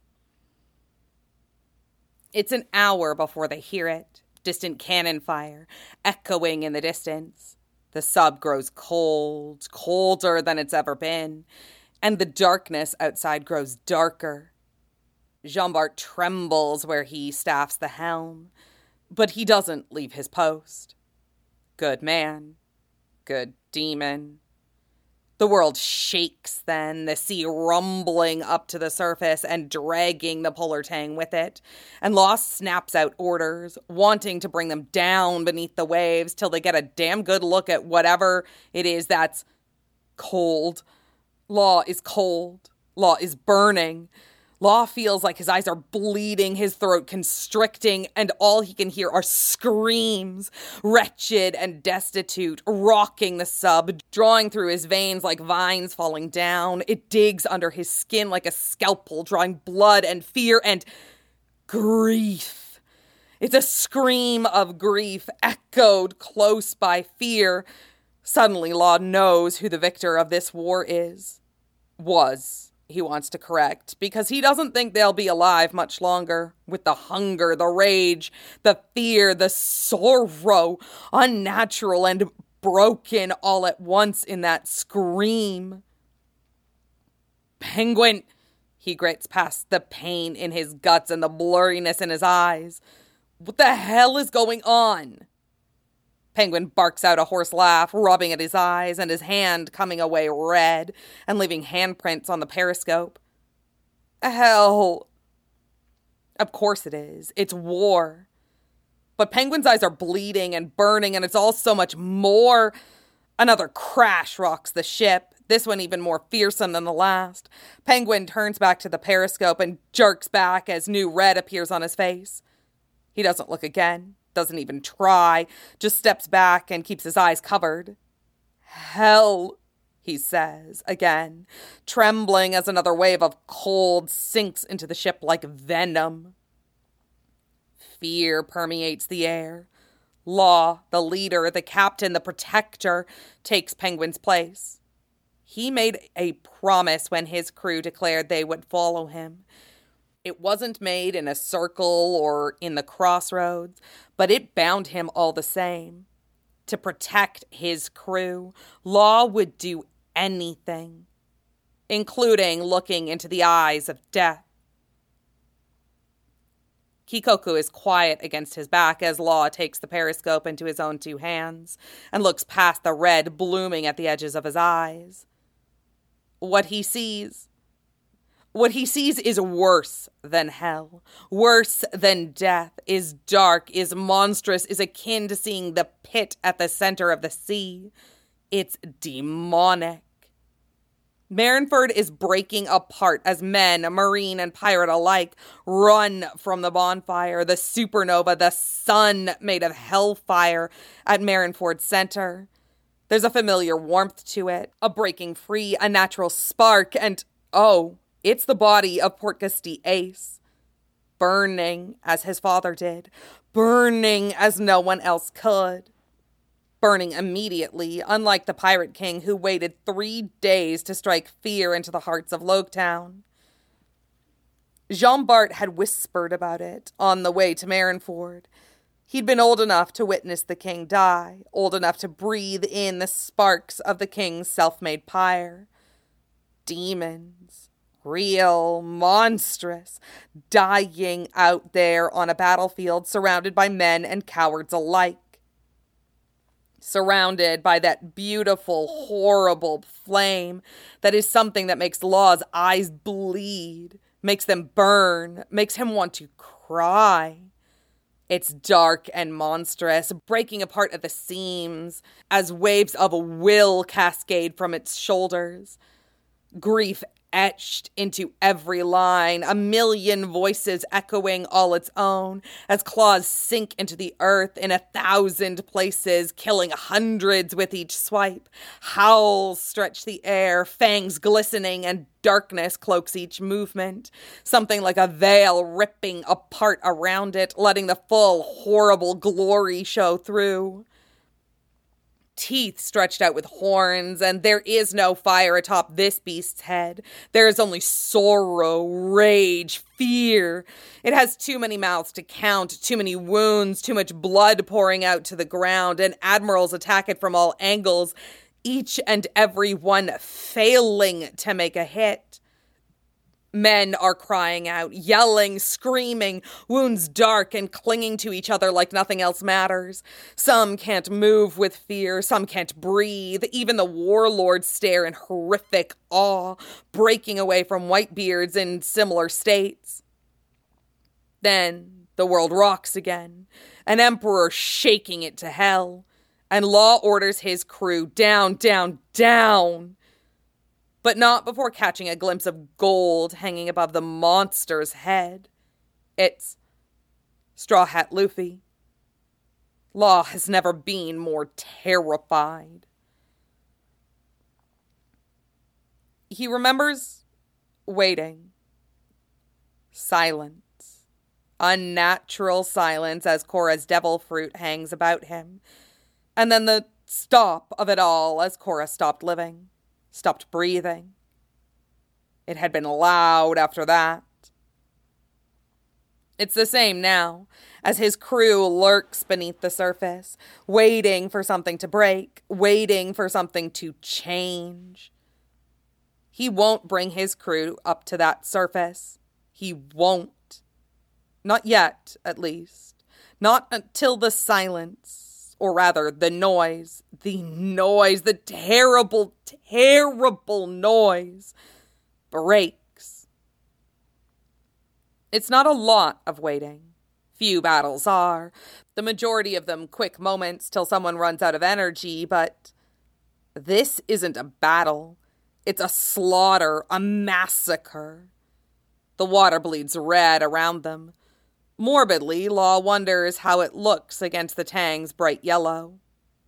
It's an hour before they hear it, distant cannon fire, echoing in the distance. The sub grows cold, colder than it's ever been, and the darkness outside grows darker. Jean Bart trembles where he staffs the helm, but he doesn't leave his post. Good man. Good demon. The world shakes then, the sea rumbling up to the surface and dragging the polar tang with it, and Law snaps out orders, wanting to bring them down beneath the waves till they get a damn good look at whatever it is that's cold. Law is cold. Law is burning. Law feels like his eyes are bleeding, his throat constricting, and all he can hear are screams, wretched and destitute, rocking the sub, drawing through his veins like vines falling down. It digs under his skin like a scalpel, drawing blood and fear and grief. It's a scream of grief, echoed close by fear. Suddenly, Law knows who the victor of this war is. Was. He wants to correct, because he doesn't think they'll be alive much longer, with the hunger, the rage, the fear, the sorrow, unnatural and broken all at once in that scream. Penguin, he grits past the pain in his guts and the blurriness in his eyes. What the hell is going on? Penguin barks out a hoarse laugh, rubbing at his eyes, and his hand coming away red and leaving handprints on the periscope. Hell. Of course it is. It's war. But Penguin's eyes are bleeding and burning, and it's all so much more. Another crash rocks the ship, this one even more fearsome than the last. Penguin turns back to the periscope and jerks back as new red appears on his face. He doesn't look again, doesn't even try, just steps back and keeps his eyes covered. Hell, he says again, trembling as another wave of cold sinks into the ship like venom. Fear permeates the air. Law, the leader, the captain, the protector, takes Penguin's place. He made a promise when his crew declared they would follow him. It wasn't made in a circle or in the crossroads, but it bound him all the same. To protect his crew, Law would do anything, including looking into the eyes of death. Kikoku is quiet against his back as Law takes the periscope into his own two hands and looks past the red blooming at the edges of his eyes. What he sees is worse than hell, worse than death, is dark, is monstrous, is akin to seeing the pit at the center of the sea. It's demonic. Marineford is breaking apart as men, marine and pirate alike, run from the bonfire, the supernova, the sun made of hellfire at Marineford's center. There's a familiar warmth to it, a breaking free, a natural spark, and, oh, it's the body of Portgusty Ace, burning as his father did, burning as no one else could. Burning immediately, unlike the Pirate King who waited 3 days to strike fear into the hearts of Loketown. Jean Bart had whispered about it on the way to Marineford. He'd been old enough to witness the king die, old enough to breathe in the sparks of the king's self-made pyre. Demons, real, monstrous, dying out there on a battlefield surrounded by men and cowards alike. Surrounded by that beautiful, horrible flame that is something that makes Law's eyes bleed, makes them burn, makes him want to cry. It's dark and monstrous, breaking apart at the seams as waves of will cascade from its shoulders. Grief etched into every line, a million voices echoing all its own, as claws sink into the earth in 1,000 places, killing hundreds with each swipe. Howls stretch the air, fangs glistening, and darkness cloaks each movement. Something like a veil ripping apart around it, letting the full, horrible glory show through. Teeth stretched out with horns, and there is no fire atop this beast's head. There is only sorrow, rage, fear. It has too many mouths to count, too many wounds, too much blood pouring out to the ground, and admirals attack it from all angles, each and every one failing to make a hit. Men are crying out, yelling, screaming, wounds dark and clinging to each other like nothing else matters. Some can't move with fear, some can't breathe. Even the warlords stare in horrific awe, breaking away from Whitebeards in similar states. Then the world rocks again, an emperor shaking it to hell, and Law orders his crew down, down, down. But not before catching a glimpse of gold hanging above the monster's head. It's Straw Hat Luffy. Law has never been more terrified. He remembers waiting. Silence. Unnatural silence as Korra's devil fruit hangs about him. And then the stop of it all as Korra stopped living. Stopped breathing. It had been loud after that. It's the same now, as his crew lurks beneath the surface, waiting for something to break, waiting for something to change. He won't bring his crew up to that surface. He won't. Not yet, at least. Not until the silence, or rather the noise, the terrible, terrible noise, breaks. It's not a lot of waiting. Few battles are. The majority of them quick moments till someone runs out of energy, but this isn't a battle. It's a slaughter, a massacre. The water bleeds red around them. Morbidly, Law wonders how it looks against the Tang's bright yellow.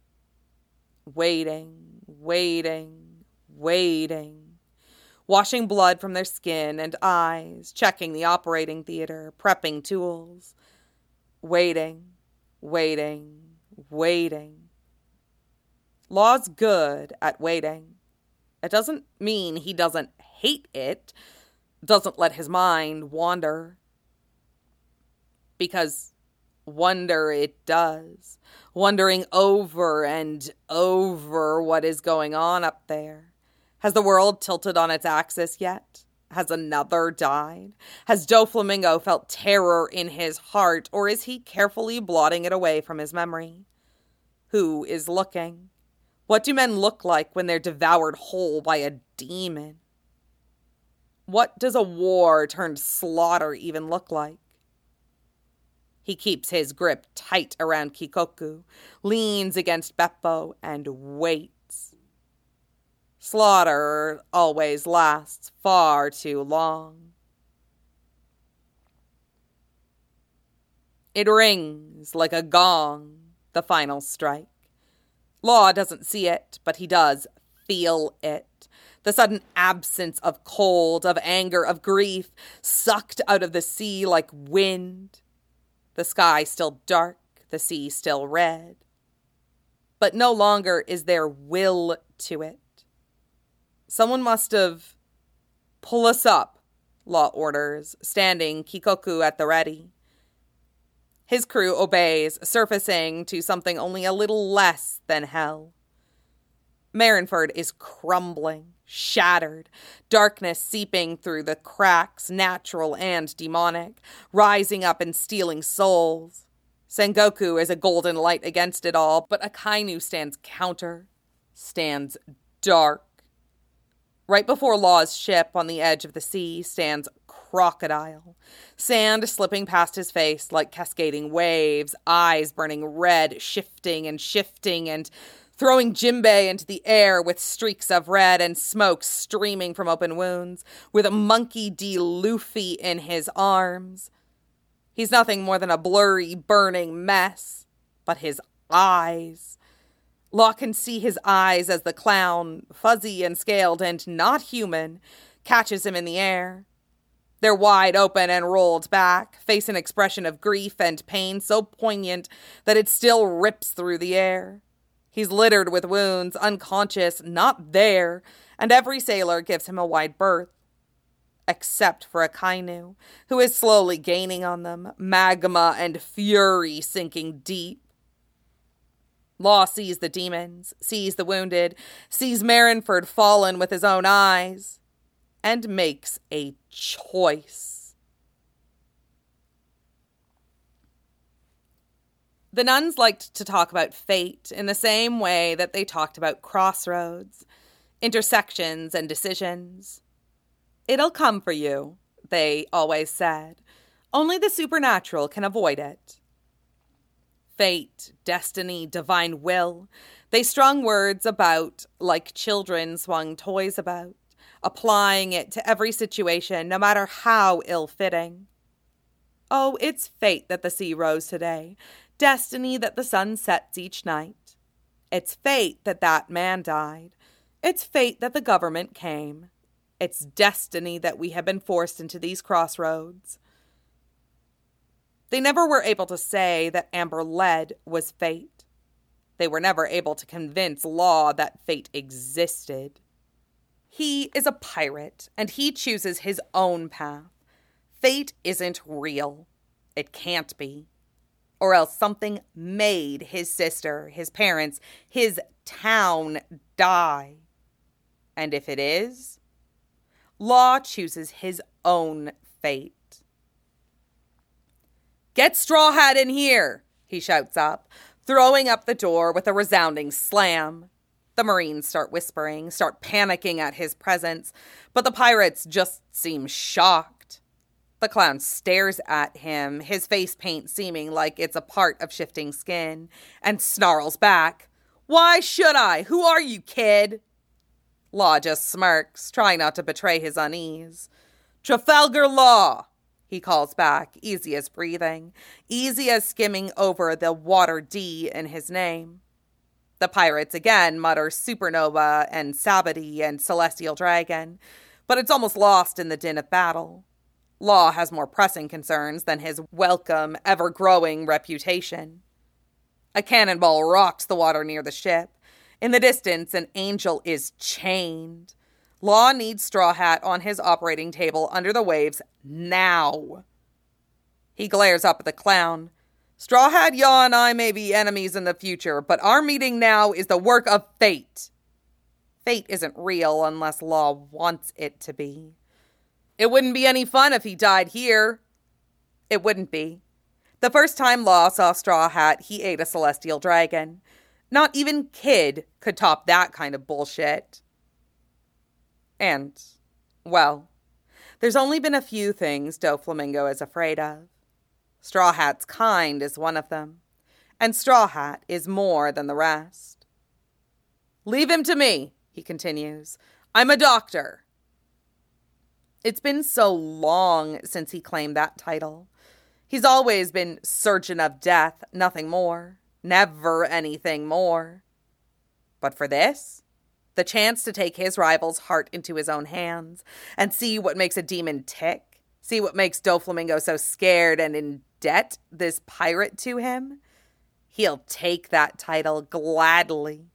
Waiting, waiting, waiting. Washing blood from their skin and eyes, checking the operating theater, prepping tools. Waiting, waiting, waiting. Law's good at waiting. It doesn't mean he doesn't hate it, doesn't let his mind wander. Because wonder it does, wondering over and over what is going on up there. Has the world tilted on its axis yet? Has another died? Has Doflamingo felt terror in his heart, or is he carefully blotting it away from his memory? Who is looking? What do men look like when they're devoured whole by a demon? What does a war turned slaughter even look like? He keeps his grip tight around Kikoku, leans against Beppo, and waits. Slaughter always lasts far too long. It rings like a gong, the final strike. Law doesn't see it, but he does feel it. The sudden absence of cold, of anger, of grief, sucked out of the sea like wind. The sky still dark, the sea still red. But no longer is there will to it. Someone must have... Pull us up, Law orders, standing Kikoku at the ready. His crew obeys, surfacing to something only a little less than hell. Marineford is crumbling, shattered, darkness seeping through the cracks, natural and demonic, rising up and stealing souls. Sengoku is a golden light against it all, but Akainu stands counter, stands dark. Right before Law's ship on the edge of the sea stands Crocodile, sand slipping past his face like cascading waves, eyes burning red, shifting and throwing Jimbei into the air with streaks of red and smoke streaming from open wounds, with a Monkey D. Luffy in his arms. He's nothing more than a blurry, burning mess, but his eyes... Law can see his eyes as the clown, fuzzy and scaled and not human, catches him in the air. They're wide open and rolled back, face an expression of grief and pain so poignant that it still rips through the air. He's littered with wounds, unconscious, not there, and every sailor gives him a wide berth. Except for Akainu, who is slowly gaining on them, magma and fury sinking deep. Law sees the demons, sees the wounded, sees Marineford fallen with his own eyes, and makes a choice. The nuns liked to talk about fate in the same way that they talked about crossroads, intersections, and decisions. It'll come for you, they always said. Only the supernatural can avoid it. Fate, destiny, divine will. They strung words about like children swung toys about, applying it to every situation, no matter how ill-fitting. Oh, it's fate that the sea rose today, destiny that the sun sets each night. It's fate that that man died. It's fate that the government came. It's destiny that we have been forced into these crossroads. They never were able to say that Amber Lead was fate. They were never able to convince Law that fate existed. He is a pirate, and he chooses his own path. Fate isn't real. It can't be. Or else something made his sister, his parents, his town die. And if it is, Law chooses his own fate. "Get Straw Hat in here," he shouts up. throwing up the door with a resounding slam. The Marines start whispering, start panicking at his presence, but the pirates just seem shocked. The clown stares at him, his face paint seeming like it's a part of shifting skin, and snarls back, "Why should I? Who are you, kid?" Law just smirks, trying not to betray his unease. "Trafalgar Law," he calls back, easy as breathing, easy as skimming over the water D in his name. The pirates again mutter supernova and Sabbaty and celestial dragon, but it's almost lost in the din of battle. Law has more pressing concerns than his welcome, ever-growing reputation. A cannonball rocks the water near the ship. In the distance, an angel is chained. Law needs Straw Hat on his operating table under the waves now. He glares up at the clown. "Straw Hat, Yaw, and I may be enemies in the future, but our meeting now is the work of fate." Fate isn't real unless Law wants it to be. It wouldn't be any fun if he died here. It wouldn't be. The first time Law saw Straw Hat, he ate a celestial dragon. Not even Kid could top that kind of bullshit. And, well, there's only been a few things Doflamingo is afraid of. Straw Hat's kind is one of them, and Straw Hat is more than the rest. "Leave him to me," he continues. "I'm a doctor." It's been so long since he claimed that title. He's always been Surgeon of Death, nothing more. Never anything more. But for this, the chance to take his rival's heart into his own hands and see what makes a demon tick, see what makes Doflamingo so scared and in debt, this pirate to him, he'll take that title gladly.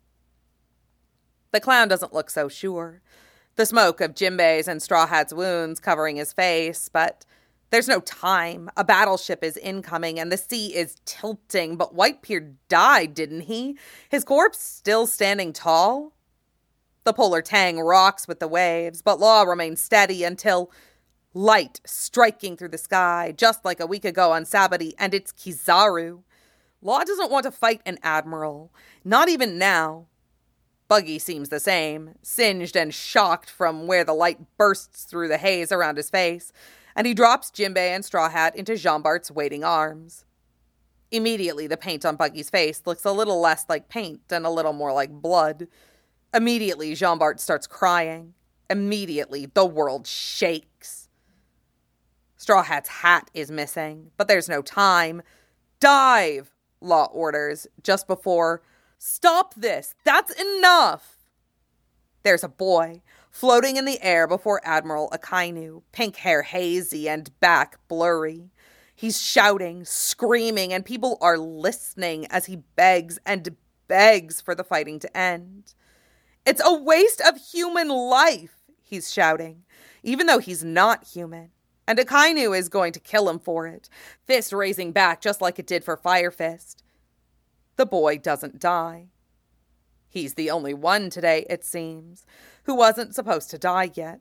The clown doesn't look so sure. The smoke of Jimbei's and Straw Hat's wounds covering his face, but there's no time. A battleship is incoming and the sea is tilting, but Whitebeard died, didn't he? His corpse still standing tall? The Polar Tang rocks with the waves, but Law remains steady until light striking through the sky, just like a week ago on Sabbaty, and it's Kizaru. Law doesn't want to fight an admiral, not even now. Buggy seems the same, singed and shocked from where the light bursts through the haze around his face, and he drops Jimbei and Straw Hat into Jean Bart's waiting arms. Immediately, the paint on Buggy's face looks a little less like paint and a little more like blood. Immediately, Jean Bart starts crying. Immediately, the world shakes. Straw Hat's hat is missing, but there's no time. "Dive!" Law orders, just before, "Stop this! That's enough!" There's a boy, floating in the air before Admiral Akainu, pink hair hazy and back blurry. He's shouting, screaming, and people are listening as he begs and begs for the fighting to end. "It's a waste of human life," he's shouting, even though he's not human. And Akainu is going to kill him for it, fist raising back just like it did for Fire Fist. The boy doesn't die. He's the only one today, it seems, who wasn't supposed to die yet.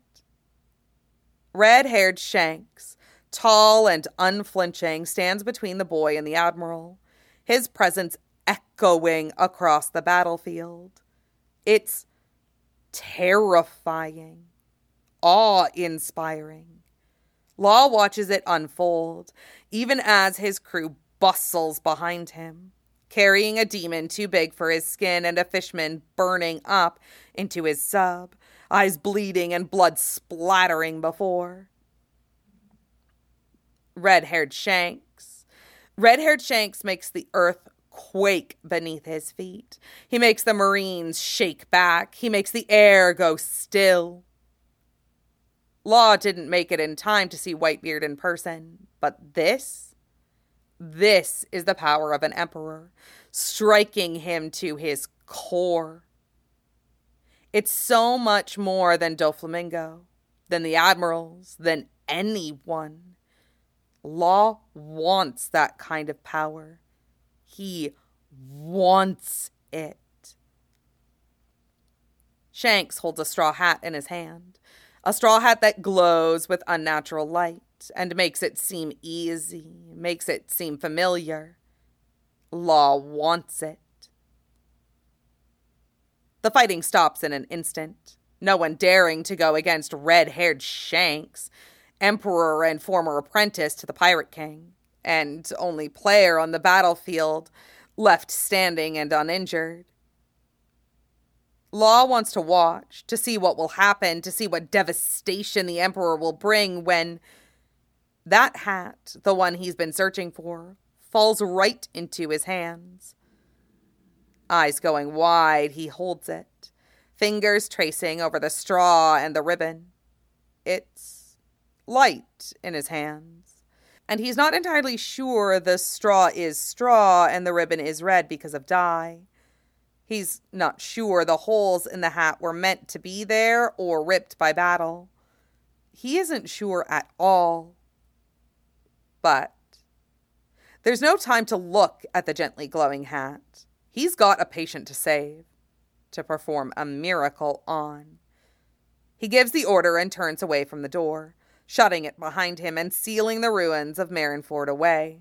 Red-haired Shanks, tall and unflinching, stands between the boy and the Admiral, his presence echoing across the battlefield. It's terrifying, awe-inspiring. Law watches it unfold, even as his crew bustles behind him, carrying a demon too big for his skin and a fishman burning up into his sub, eyes bleeding and blood splattering before. Red-haired Shanks. Red-haired Shanks makes the earth quake beneath his feet. He makes the Marines shake back. He makes the air go still. Law didn't make it in time to see Whitebeard in person, but this is the power of an emperor, striking him to his core. It's so much more than Doflamingo, than the admirals, than anyone. Law wants that kind of power. He wants it. Shanks holds a straw hat in his hand, a straw hat that glows with unnatural light and makes it seem easy, makes it seem familiar. Law wants it. The fighting stops in an instant, no one daring to go against red-haired Shanks, emperor and former apprentice to the Pirate King, and only player on the battlefield, left standing and uninjured. Law wants to watch, to see what will happen, to see what devastation the Emperor will bring when that hat, the one he's been searching for, falls right into his hands. Eyes going wide, he holds it, fingers tracing over the straw and the ribbon. It's light in his hands, and he's not entirely sure the straw is straw and the ribbon is red because of dye. He's not sure the holes in the hat were meant to be there or ripped by battle. He isn't sure at all. But there's no time to look at the gently glowing hat. He's got a patient to save, to perform a miracle on. He gives the order and turns away from the door, shutting it behind him and sealing the ruins of Marineford away.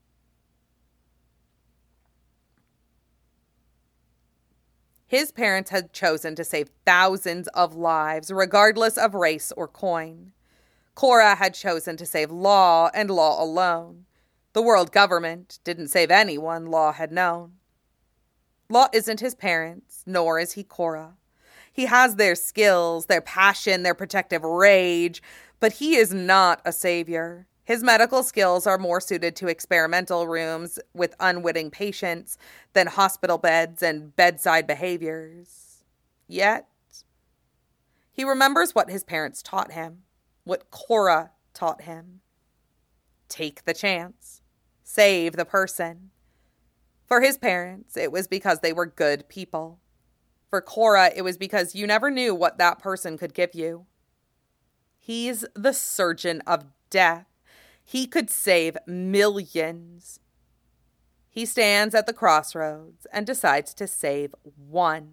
His parents had chosen to save thousands of lives, regardless of race or coin. Cora had chosen to save Law and Law alone. The world government didn't save anyone Law had known. Law isn't his parents, nor is he Cora. He has their skills, their passion, their protective rage, but he is not a savior. His medical skills are more suited to experimental rooms with unwitting patients than hospital beds and bedside behaviors. Yet, he remembers what his parents taught him, what Cora taught him. Take the chance. Save the person. For his parents, it was because they were good people. For Cora, it was because you never knew what that person could give you. He's the surgeon of death. He could save millions. He stands at the crossroads and decides to save one.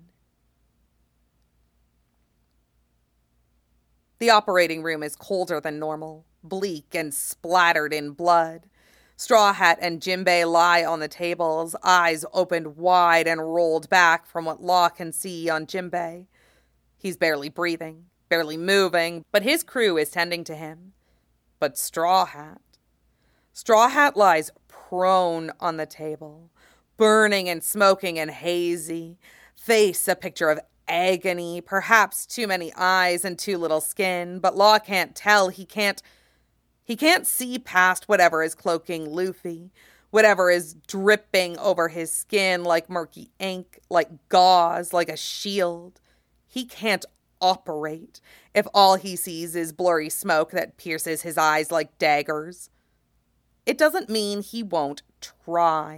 The operating room is colder than normal, bleak and splattered in blood. Straw Hat and Jimbei lie on the tables, eyes opened wide and rolled back from what Law can see on Jimbei. He's barely breathing, barely moving, but his crew is tending to him. But Straw Hat lies prone on the table, burning and smoking and hazy, face a picture of agony, perhaps too many eyes and too little skin, but Law can't tell. He can't see past whatever is cloaking Luffy, whatever is dripping over his skin like murky ink, like gauze, like a shield. He can't operate if all he sees is blurry smoke that pierces his eyes like daggers. It doesn't mean he won't try.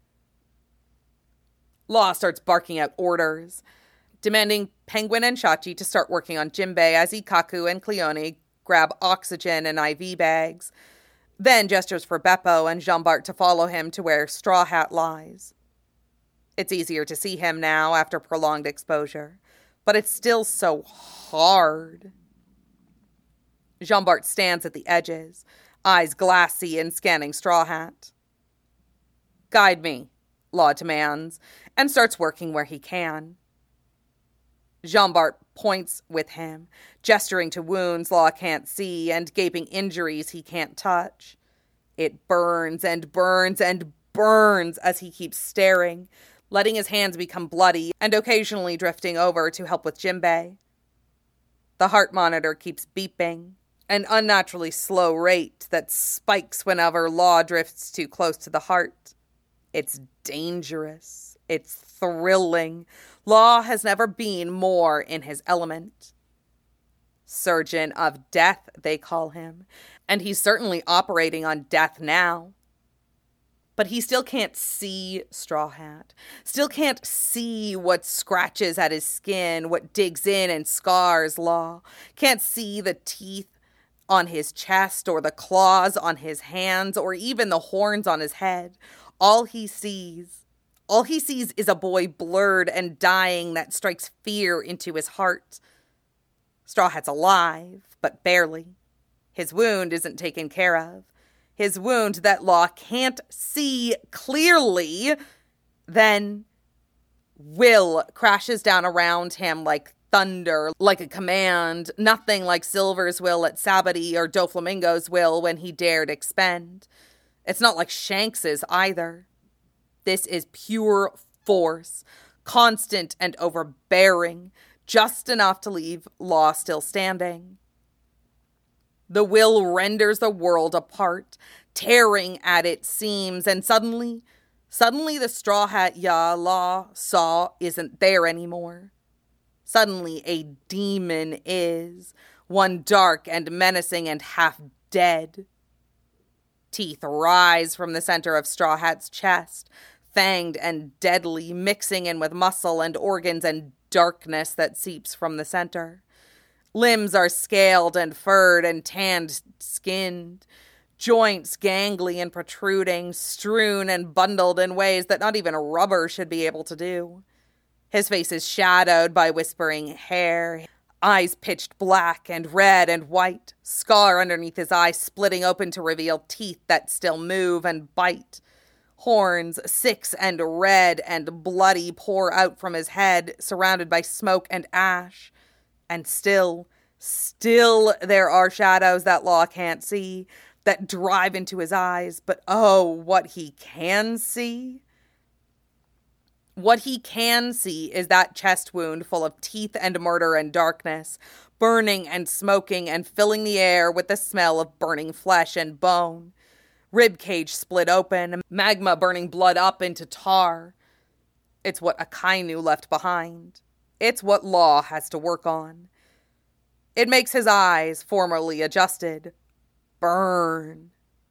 Law starts barking out orders, demanding Penguin and Shachi to start working on Jimbei as Ikkaku and Cleone grab oxygen and IV bags, then gestures for Beppo and Jean Bart to follow him to where Straw Hat lies. It's easier to see him now after prolonged exposure, but it's still so hard. Jean Bart stands at the edges, eyes glassy and scanning Straw Hat. Guide me, Law demands, and starts working where he can. Jean Bart points with him, gesturing to wounds Law can't see and gaping injuries he can't touch. It burns and burns and burns as he keeps staring, letting his hands become bloody and occasionally drifting over to help with Jimbei. The heart monitor keeps beeping, an unnaturally slow rate that spikes whenever Law drifts too close to the heart. It's dangerous. It's thrilling. Law has never been more in his element. Surgeon of death, they call him, and he's certainly operating on death now. But he still can't see Straw Hat, still can't see what scratches at his skin, what digs in and scars Law, can't see the teeth on his chest or the claws on his hands or even the horns on his head. All he sees is a boy blurred and dying that strikes fear into his heart. Straw Hat's alive, but barely. His wound isn't taken care of. his wound that Law can't see clearly. Then will crashes down around him like thunder, like a command, nothing like Silver's will at Sabbaty or Doflamingo's will when he dared expend. It's not like Shanks's either. This is pure force, constant and overbearing, just enough to leave Law still standing. The will renders the world apart, tearing at its seams, and suddenly the Straw Hat Law saw isn't there anymore. Suddenly a demon is, one dark and menacing and half dead. Teeth rise from the center of Straw Hat's chest, fanged and deadly, mixing in with muscle and organs and darkness that seeps from the center. Limbs are scaled and furred and tanned-skinned, joints gangly and protruding, strewn and bundled in ways that not even a rubber should be able to do. His face is shadowed by whispering hair, eyes pitched black and red and white, scar underneath his eye splitting open to reveal teeth that still move and bite. Horns, 6 and red and bloody, pour out from his head, surrounded by smoke and ash. And still there are shadows that Law can't see, that drive into his eyes. But oh, what he can see. What he can see is that chest wound full of teeth and murder and darkness, burning and smoking and filling the air with the smell of burning flesh and bone. Ribcage split open, magma burning blood up into tar. It's what Akainu left behind. It's what Law has to work on. It makes his eyes, formerly adjusted, burn.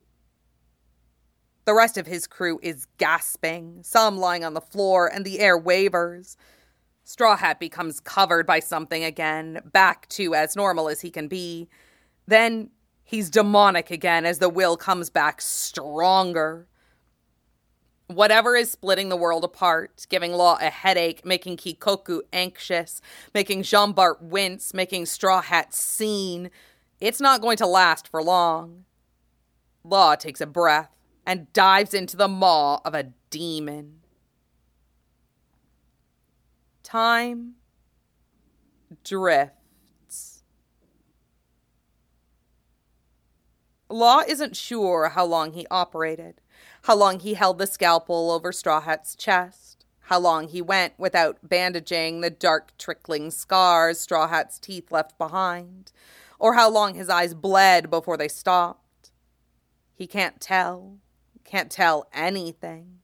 The rest of his crew is gasping, some lying on the floor, and the air wavers. Straw Hat becomes covered by something again, back to as normal as he can be. Then he's demonic again as the will comes back stronger. Whatever is splitting the world apart, giving Law a headache, making Kikoku anxious, making Jean-Bart wince, making Straw Hat scene, it's not going to last for long. Law takes a breath and dives into the maw of a demon. Time drifts. Law isn't sure how long he operated, how long he held the scalpel over Straw Hat's chest, how long he went without bandaging the dark trickling scars Straw Hat's teeth left behind, or how long his eyes bled before they stopped. He can't tell anything.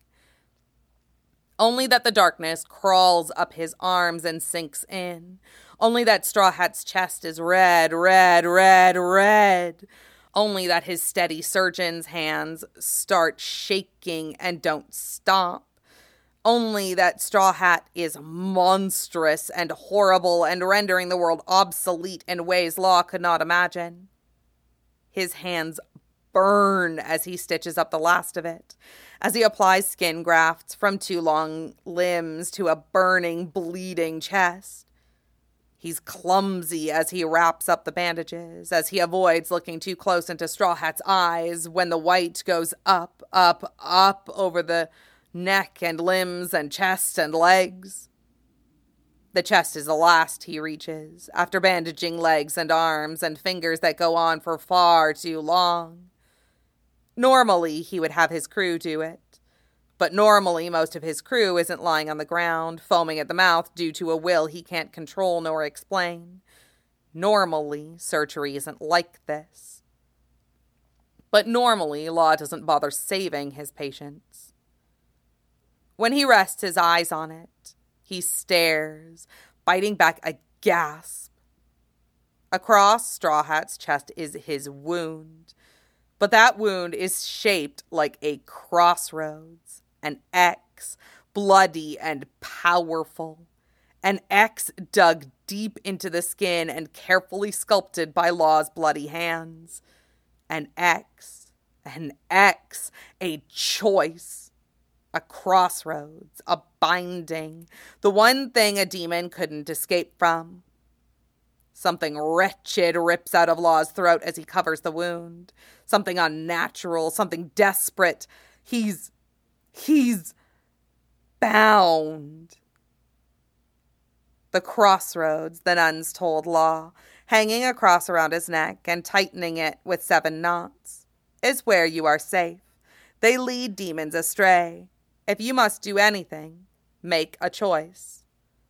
Only that the darkness crawls up his arms and sinks in. Only that Straw Hat's chest is red, red, red, red. Only that his steady surgeon's hands start shaking and don't stop. Only that Straw Hat is monstrous and horrible and rendering the world obsolete in ways Law could not imagine. His hands burn as he stitches up the last of it, as he applies skin grafts from 2 long limbs to a burning, bleeding chest. He's clumsy as he wraps up the bandages, as he avoids looking too close into Straw Hat's eyes when the white goes up, up, up over the neck and limbs and chest and legs. The chest is the last he reaches, after bandaging legs and arms and fingers that go on for far too long. Normally, he would have his crew do it. But normally, most of his crew isn't lying on the ground, foaming at the mouth due to a will he can't control nor explain. Normally, surgery isn't like this. But normally, Law doesn't bother saving his patients. When he rests his eyes on it, he stares, biting back a gasp. Across Straw Hat's chest is his wound. But that wound is shaped like a crossroads, an X, bloody and powerful. An X dug deep into the skin and carefully sculpted by Law's bloody hands. An X, a choice, a crossroads, a binding, the one thing a demon couldn't escape from. Something wretched rips out of Law's throat as he covers the wound. Something unnatural, something desperate. He's bound. The crossroads, the nuns told Law, hanging a cross around his neck and tightening it with 7 knots, is where you are safe. They lead demons astray. If you must do anything, make a choice.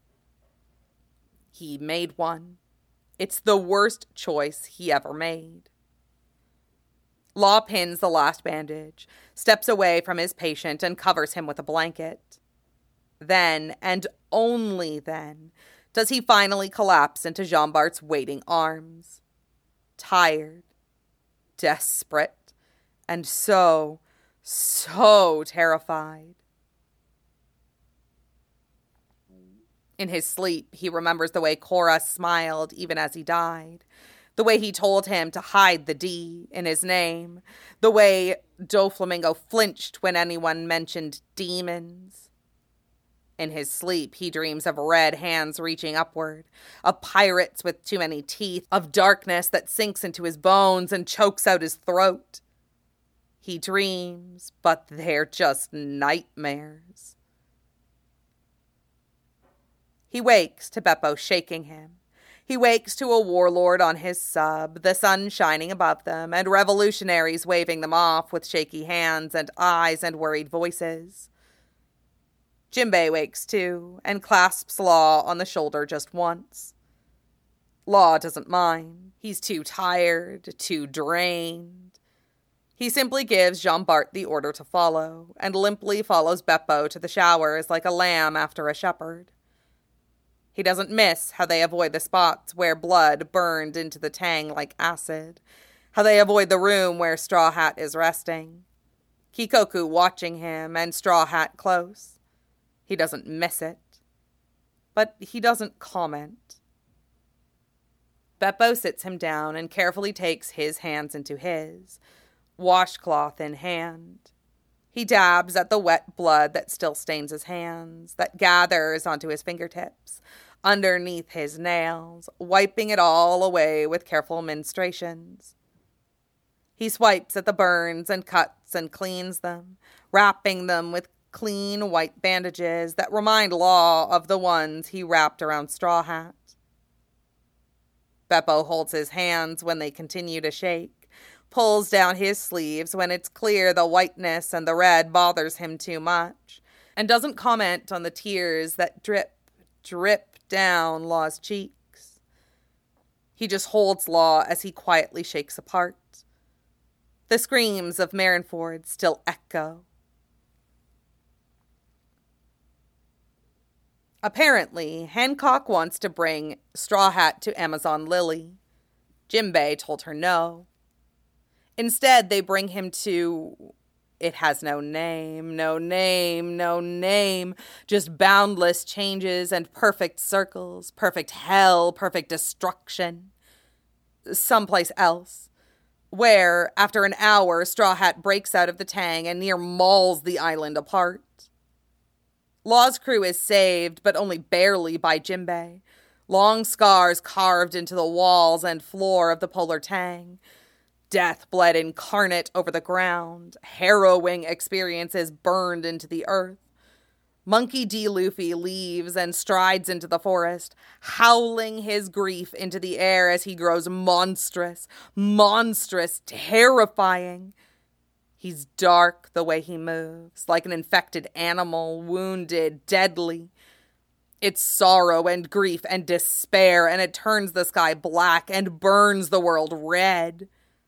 He made one. It's the worst choice he ever made. Law pins the last bandage, steps away from his patient, and covers him with a blanket. Then, and only then, does he finally collapse into Jean Bart's waiting arms. Tired, desperate, and so terrified. In his sleep, he remembers the way Cora smiled even as he died, the way he told him to hide the D in his name, the way Doflamingo flinched when anyone mentioned demons. In his sleep, he dreams of red hands reaching upward, of pirates with too many teeth, of darkness that sinks into his bones and chokes out his throat. He dreams, but they're just nightmares. He wakes to Beppo shaking him. He wakes to a warlord on his sub, the sun shining above them, and revolutionaries waving them off with shaky hands and eyes and worried voices. Jimbei wakes too, and clasps Law on the shoulder just once. Law doesn't mind. He's too tired, too drained. He simply gives Jean Bart the order to follow, and limply follows Beppo to the showers like a lamb after a shepherd. He doesn't miss how they avoid the spots where blood burned into the tang like acid, how they avoid the room where Straw Hat is resting. Kikoku watching him and Straw Hat close. He doesn't miss it, but he doesn't comment. Beppo sits him down and carefully takes his hands into his, washcloth in hand. He dabs at the wet blood that still stains his hands, that gathers onto his fingertips, underneath his nails, wiping it all away with careful ministrations. He swipes at the burns and cuts and cleans them, wrapping them with clean white bandages that remind Law of the ones he wrapped around Straw Hat. Beppo holds his hands when they continue to shake, pulls down his sleeves when it's clear the whiteness and the red bothers him too much, and doesn't comment on the tears that drip down Law's cheeks. He just holds Law as he quietly shakes apart. The screams of Marineford still echo. Apparently, Hancock wants to bring Straw Hat to Amazon Lily. Jimbei told her no. Instead, they bring him to... It has no name, just boundless changes and perfect circles, perfect hell, perfect destruction. Someplace else, where, after an hour, Straw Hat breaks out of the tang and near mauls the island apart. Law's crew is saved, but only barely by Jimbei. Long scars carved into the walls and floor of the polar tang. Death bled incarnate over the ground. Harrowing experiences burned into the earth. Monkey D. Luffy leaves and strides into the forest, howling his grief into the air as he grows monstrous, terrifying. He's dark the way he moves, like an infected animal, wounded, deadly. It's sorrow and grief and despair, and it turns the sky black and burns the world red.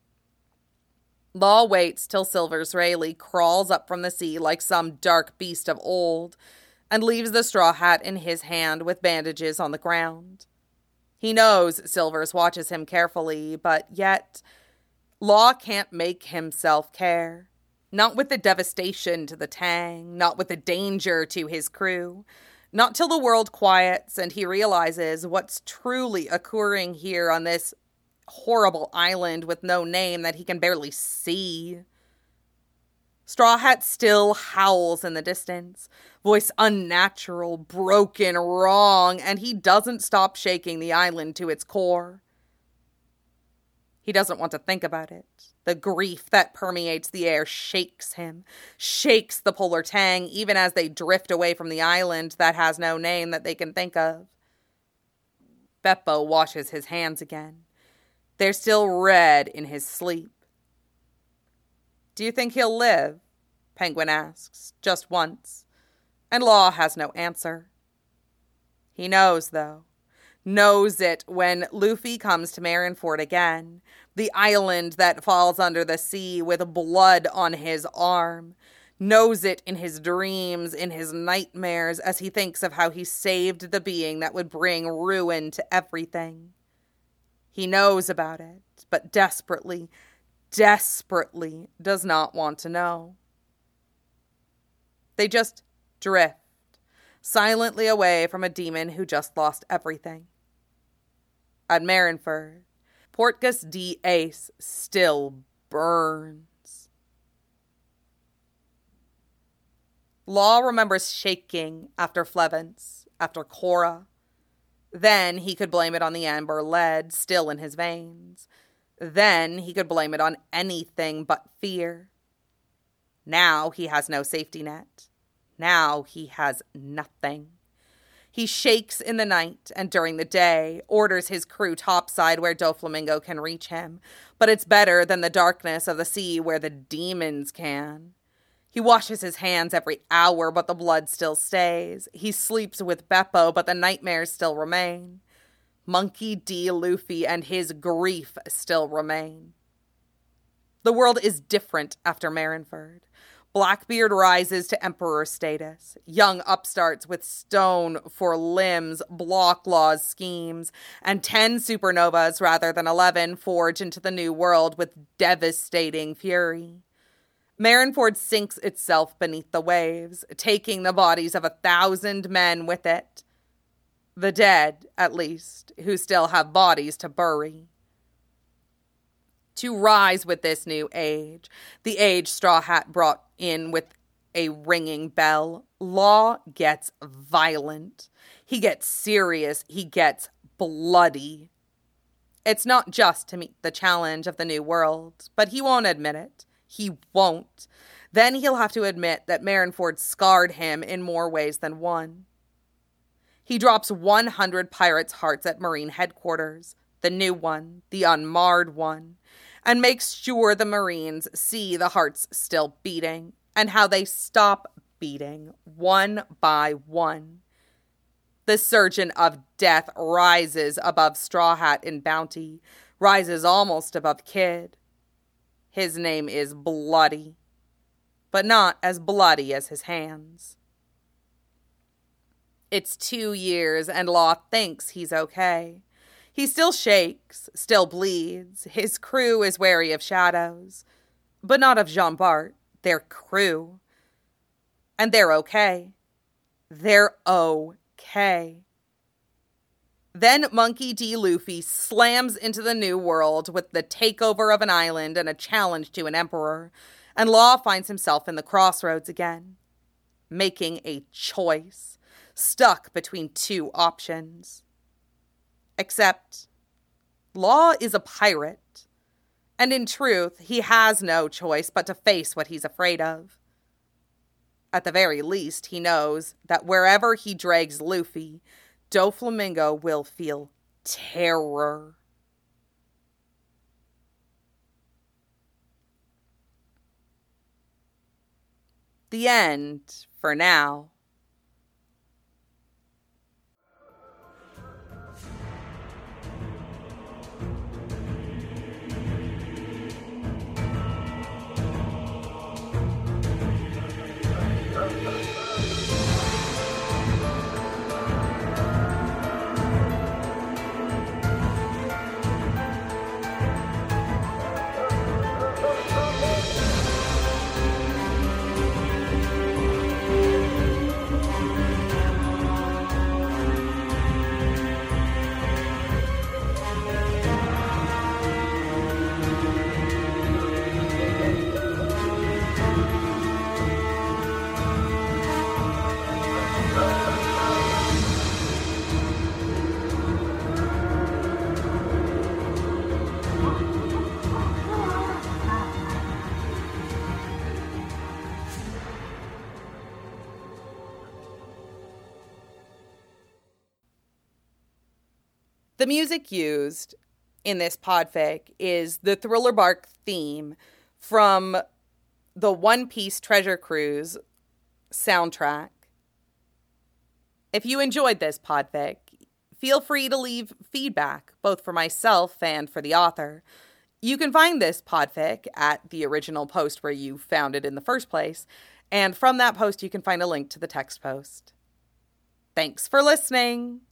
Law waits till Silver's Rayleigh crawls up from the sea like some dark beast of old, and leaves the straw hat in his hand with bandages on the ground. He knows Silvers watches him carefully, but yet Law can't make himself care. Not with the devastation to the tang, not with the danger to his crew. Not till the world quiets and he realizes what's truly occurring here on this horrible island with no name that he can barely see. Straw Hat still howls in the distance, voice unnatural, broken, wrong, and he doesn't stop shaking the island to its core. He doesn't want to think about it. The grief that permeates the air shakes him, shakes the Polar Tang, even as they drift away from the island that has no name that they can think of. Beppo washes his hands again. They're still red in his sleep. "Do you think he'll live?" Penguin asks, just once, and Law has no answer. He knows, though. Knows it when Luffy comes to Marineford again, the island that falls under the sea with blood on his arm. Knows it in his dreams, in his nightmares, as he thinks of how he saved the being that would bring ruin to everything. He knows about it, but desperately does not want to know. They just drift, silently away from a demon who just lost everything. At Marineford, Portgas D. Ace still burns. Law remembers shaking after Flevance, after Korra. Then he could blame it on the amber lead still in his veins. Then he could blame it on anything but fear. Now he has no safety net. Now he has nothing. He shakes in the night and during the day, orders his crew topside where Doflamingo can reach him, but it's better than the darkness of the sea where the demons can. He washes his hands every hour, but the blood still stays. He sleeps with Beppo, but the nightmares still remain. Monkey D. Luffy and his grief still remain. The world is different after Marineford. Blackbeard rises to emperor status. Young upstarts with stone for limbs block Law's schemes, and 10 supernovas rather than 11 forge into the new world with devastating fury. Marineford sinks itself beneath the waves, taking the bodies of 1,000 men with it. The dead, at least, who still have bodies to bury. To rise with this new age, the age Straw Hat brought in with a ringing bell, Law gets violent. He gets serious. He gets bloody. It's not just to meet the challenge of the new world, but he won't admit it. He won't. Then he'll have to admit that Marineford scarred him in more ways than one. He drops 100 pirates' hearts at Marine headquarters, the new one, the unmarred one, and makes sure the Marines see the hearts still beating and how they stop beating one by one. The surgeon of death rises above Straw Hat in bounty, rises almost above Kid. His name is Bloody, but not as bloody as his hands. It's 2 years and Law thinks he's okay. He still shakes, still bleeds. His crew is wary of shadows, but not of Jean Bart, their crew. And they're okay. They're okay. Then Monkey D. Luffy slams into the new world with the takeover of an island and a challenge to an emperor, and Law finds himself in the crossroads again, making a choice, stuck between 2 options. Except, Law is a pirate, and in truth, he has no choice but to face what he's afraid of. At the very least, he knows that wherever he drags Luffy, Doflamingo will feel terror. The end, for now. The music used in this podfic is the Thriller Bark theme from the One Piece Treasure Cruise soundtrack. If you enjoyed this podfic, feel free to leave feedback, both for myself and for the author. You can find this podfic at the original post where you found it in the first place, and from that post you can find a link to the text post. Thanks for listening.